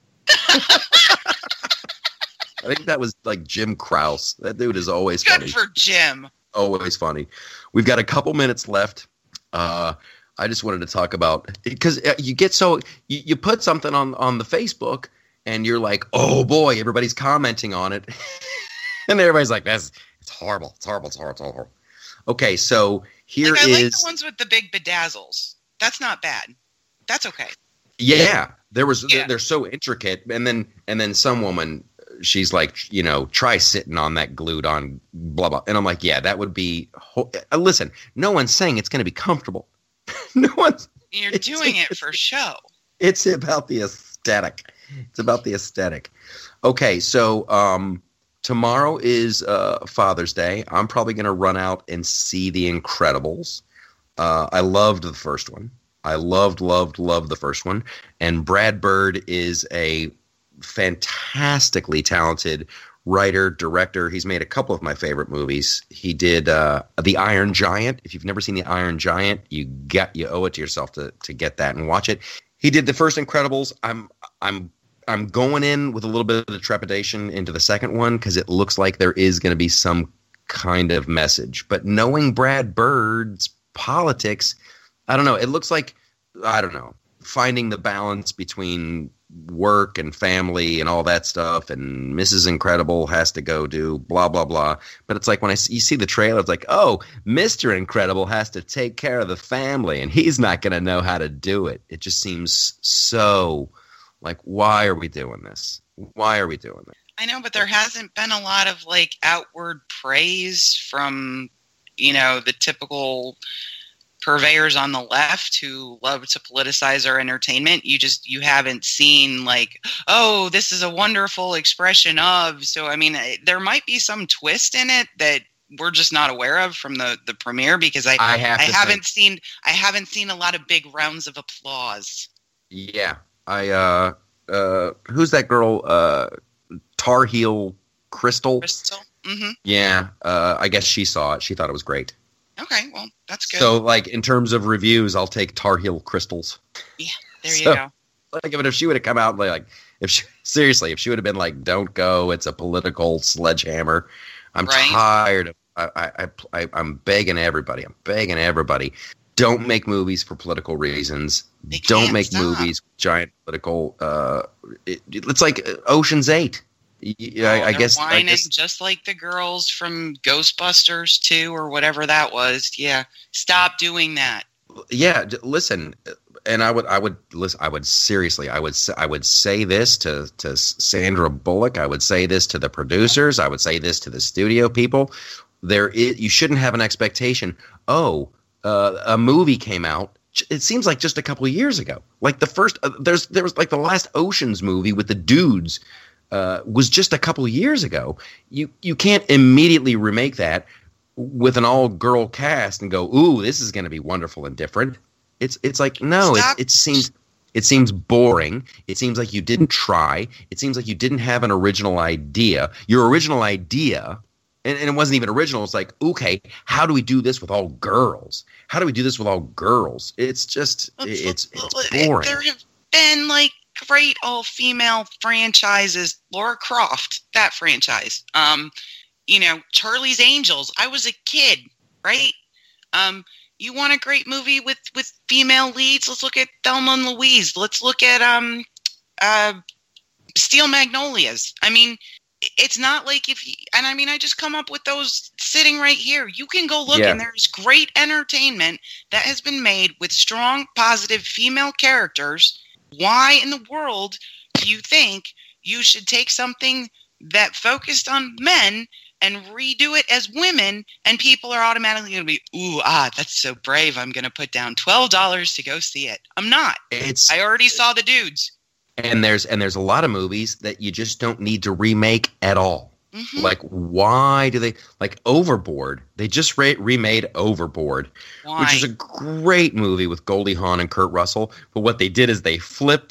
I think that was like Jim Krause. That dude is always Good funny. for Jim. Always funny. We've got a couple minutes left. Uh, I just wanted to talk about because you get so you, you put something on on the Facebook and you're like, oh boy, everybody's commenting on it, and everybody's like, that's it's horrible, it's horrible, it's horrible, it's horrible. Okay, so here like, I is like the ones with the big bedazzles. That's not bad. That's okay. Yeah, there was Yeah. They're, they're so intricate, and then and then some woman. She's like, you know, try sitting on that glued on blah, blah. And I'm like, yeah, that would be ho- – listen, no one's saying it's going to be comfortable. no one's – You're doing it for show. It's about the aesthetic. It's about the aesthetic. Okay, so um, tomorrow is uh, Father's Day. I'm probably going to run out and see The Incredibles. Uh, I loved the first one. I loved, loved, loved the first one. And Brad Bird is a – fantastically talented writer, director. He's made a couple of my favorite movies. He did uh, The Iron Giant. If you've never seen The Iron Giant, you get you owe it to yourself to to get that and watch it. He did the first Incredibles. I'm I'm I'm going in with a little bit of the trepidation into the second one because it looks like there is going to be some kind of message. But knowing Brad Bird's politics, I don't know. It looks like I don't know finding the balance between work and family and all that stuff, and Missus Incredible has to go do blah blah blah. But it's like when I see, you see the trailer, it's like, oh, Mister Incredible has to take care of the family, and he's not going to know how to do it. It just seems so like, why are we doing this? Why are we doing this? I know, but there hasn't been a lot of like outward praise from, you know, the typical purveyors on the left who love to politicize our entertainment. You just, you haven't seen like, oh, this is a wonderful expression of, so I mean, there might be some twist in it that we're just not aware of from the, the premiere because I, I, have I to haven't say, seen, I haven't seen a lot of big rounds of applause. Yeah. I, uh, uh, who's that girl? Uh, Tar Heel Crystal. Crystal? Mm-hmm. Yeah. Uh, I guess she saw it. She thought it was great. Okay, well, that's good. So, like, in terms of reviews, I'll take Tar Heel Crystals. Yeah, there So- you go. Like, if she would have come out like, if she, seriously, if she would have been like, "Don't go, it's a political sledgehammer," I'm Right. tired of. I, I, I, I'm begging everybody. I'm begging everybody. Don't make movies for political reasons. They Don't can't make stop. movies with giant political. Uh, it, it's like Ocean's Eight. Y- y- Oh, I, I they're guess. I whining guess just like the girls from Ghostbusters two or whatever that was. Yeah, stop doing that. yeah. d- Listen, and I would, I would listen. I would seriously, I would, s- I would say this to to Sandra Bullock. I would say this to the producers. I would say this to the studio people. There, is, you shouldn't have an expectation. Oh, uh, a movie came out. It seems like just a couple of years ago. Like the first, uh, there's there was like the last Ocean's movie with the dudes. Uh, was just a couple of years ago. You you can't immediately remake that with an all girl cast and go, ooh, this is going to be wonderful and different. It's it's like no, it, Stop. it seems it seems boring. It seems like you didn't try. It seems like you didn't have an original idea. Your original idea, and, and it wasn't even original. It's like, okay, how do we do this with all girls? How do we do this with all girls? It's just it's it's boring. There have been like great all-female franchises. Laura Croft, that franchise. Um, you know, Charlie's Angels. I was a kid, right? Um, you want a great movie with with female leads? Let's look at Thelma and Louise. Let's look at um, uh, Steel Magnolias. I mean, it's not like if you, and I mean, I just come up with those sitting right here. You can go look, Yeah. and there's great entertainment that has been made with strong, positive female characters. Why in the world do you think you should take something that focused on men and redo it as women, and people are automatically going to be, ooh, ah, that's so brave. I'm going to put down twelve dollars to go see it. I'm not. It's I already saw the dudes. and there's and there's a lot of movies that you just don't need to remake at all. Mhm. Like, why do they like Overboard? They just re- remade Overboard, Why? which is a great movie with Goldie Hawn and Kurt Russell. But what they did is they flipped it.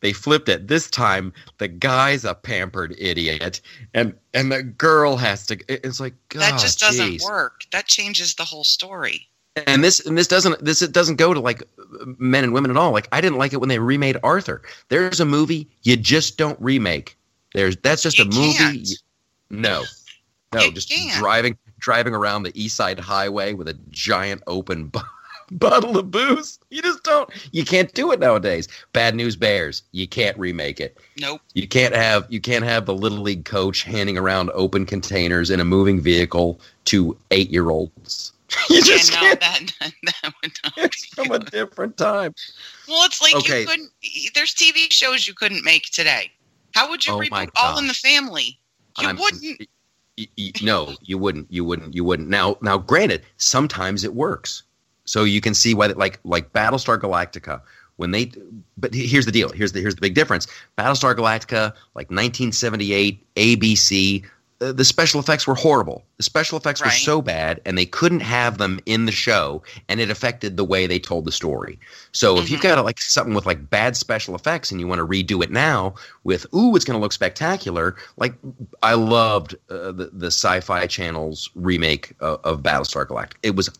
They flipped it. This time, the guy's a pampered idiot, and and the girl has to. It's like, God, that just doesn't geez. work. That changes the whole story. And this and this doesn't this it doesn't go to like men and women at all. Like, I didn't like it when they remade Arthur. There's a movie you just don't remake. There's that's just You a movie. can't. You, no, no, You just can't. driving driving around the East Side Highway with a giant open b- bottle of booze. You just don't. You can't do it nowadays. Bad News Bears. You can't remake it. Nope. You can't have you can't have the little league coach handing around open containers in a moving vehicle to eight year olds. You just yeah, no, can't. that, that would not It's be from a good. different time. Well, it's like Okay. you couldn't. There's T V shows you couldn't make today. How would you Oh my reboot All in gosh. the Family? You I'm- wouldn't. Y- y- no, you wouldn't. You wouldn't. You wouldn't. Now, now, granted, sometimes it works. So you can see why, like, like Battlestar Galactica, when they. But here's the deal. Here's the here's the big difference. Battlestar Galactica, like nineteen seventy-eight, A B C. Uh, the special effects were horrible. The special effects were Right. so bad, and they couldn't have them in the show, and it affected the way they told the story. So if you've Mhm. got like something with like bad special effects, and you want to redo it now with ooh, it's going to look spectacular. Like I loved uh, the the Sci-Fi Channel's remake of, of Battlestar Galactica. It was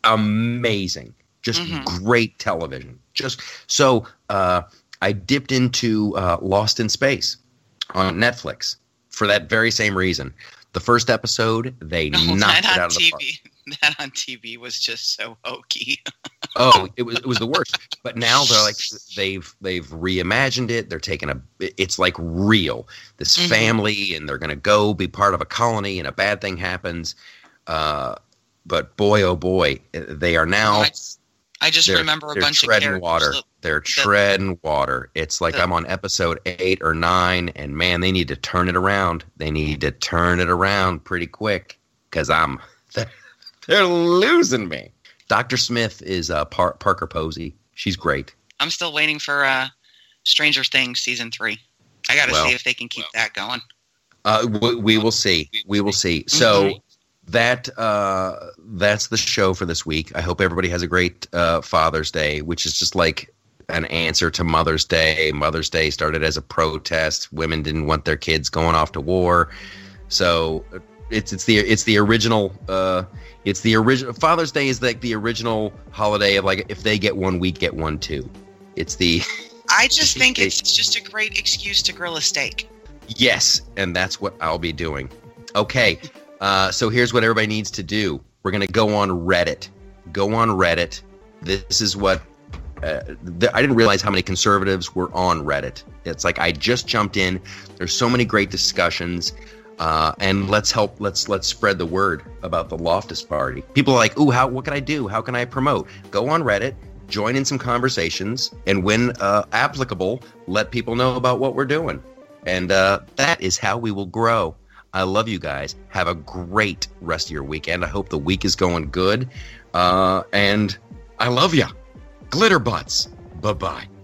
amazing, just Mhm. great television. Just so uh, I dipped into uh, Lost in Space on Netflix for that very same reason. The first episode, they No, knocked that it on out of the T park. V. That on T V was just so hokey. Oh, it was it was the worst. But now they're like they've they've reimagined it. They're taking a it's like real. This Mhm. family, and they're gonna go be part of a colony, and a bad thing happens. Uh, but boy, oh boy, they are now. I, I just they're, remember a they're bunch of treading characters. water. that- They're treading water. It's like the- I'm on episode eight or nine, and man, they need to turn it around. They need to turn it around pretty quick because I'm they're, they're losing me. Doctor Smith is uh, Par- Parker Posey. She's great. I'm still waiting for uh, Stranger Things season three. I got to Well, see if they can keep that going. Uh, we, we will see. We will see. So Mhm. that uh, that's the show for this week. I hope everybody has a great uh, Father's Day, which is just like an answer to Mother's Day. Mother's Day started as a protest. Women didn't want their kids going off to war, so it's it's the it's the original. Uh, it's the original. Father's Day is like the original holiday of like if they get one, we get one too. It's the I just think it's just a great excuse to grill a steak. yes, and that's what I'll be doing. Okay, uh, so here's what everybody needs to do. We're gonna go on Reddit. Go on Reddit. This is what uh, th- I didn't realize how many conservatives were on Reddit. It's like I just jumped in. There's so many great discussions, uh, and let's help. Let's let's spread the word about the Loftus Party. People are like, "Ooh, how? What can I do? How can I promote?" Go on Reddit. Join in some conversations, and when uh, applicable, let people know about what we're doing. And uh, that is how we will grow. I love you guys. Have a great rest of your weekend. I hope the week is going good. Uh, and I love ya. Glitter butts. Bye-bye.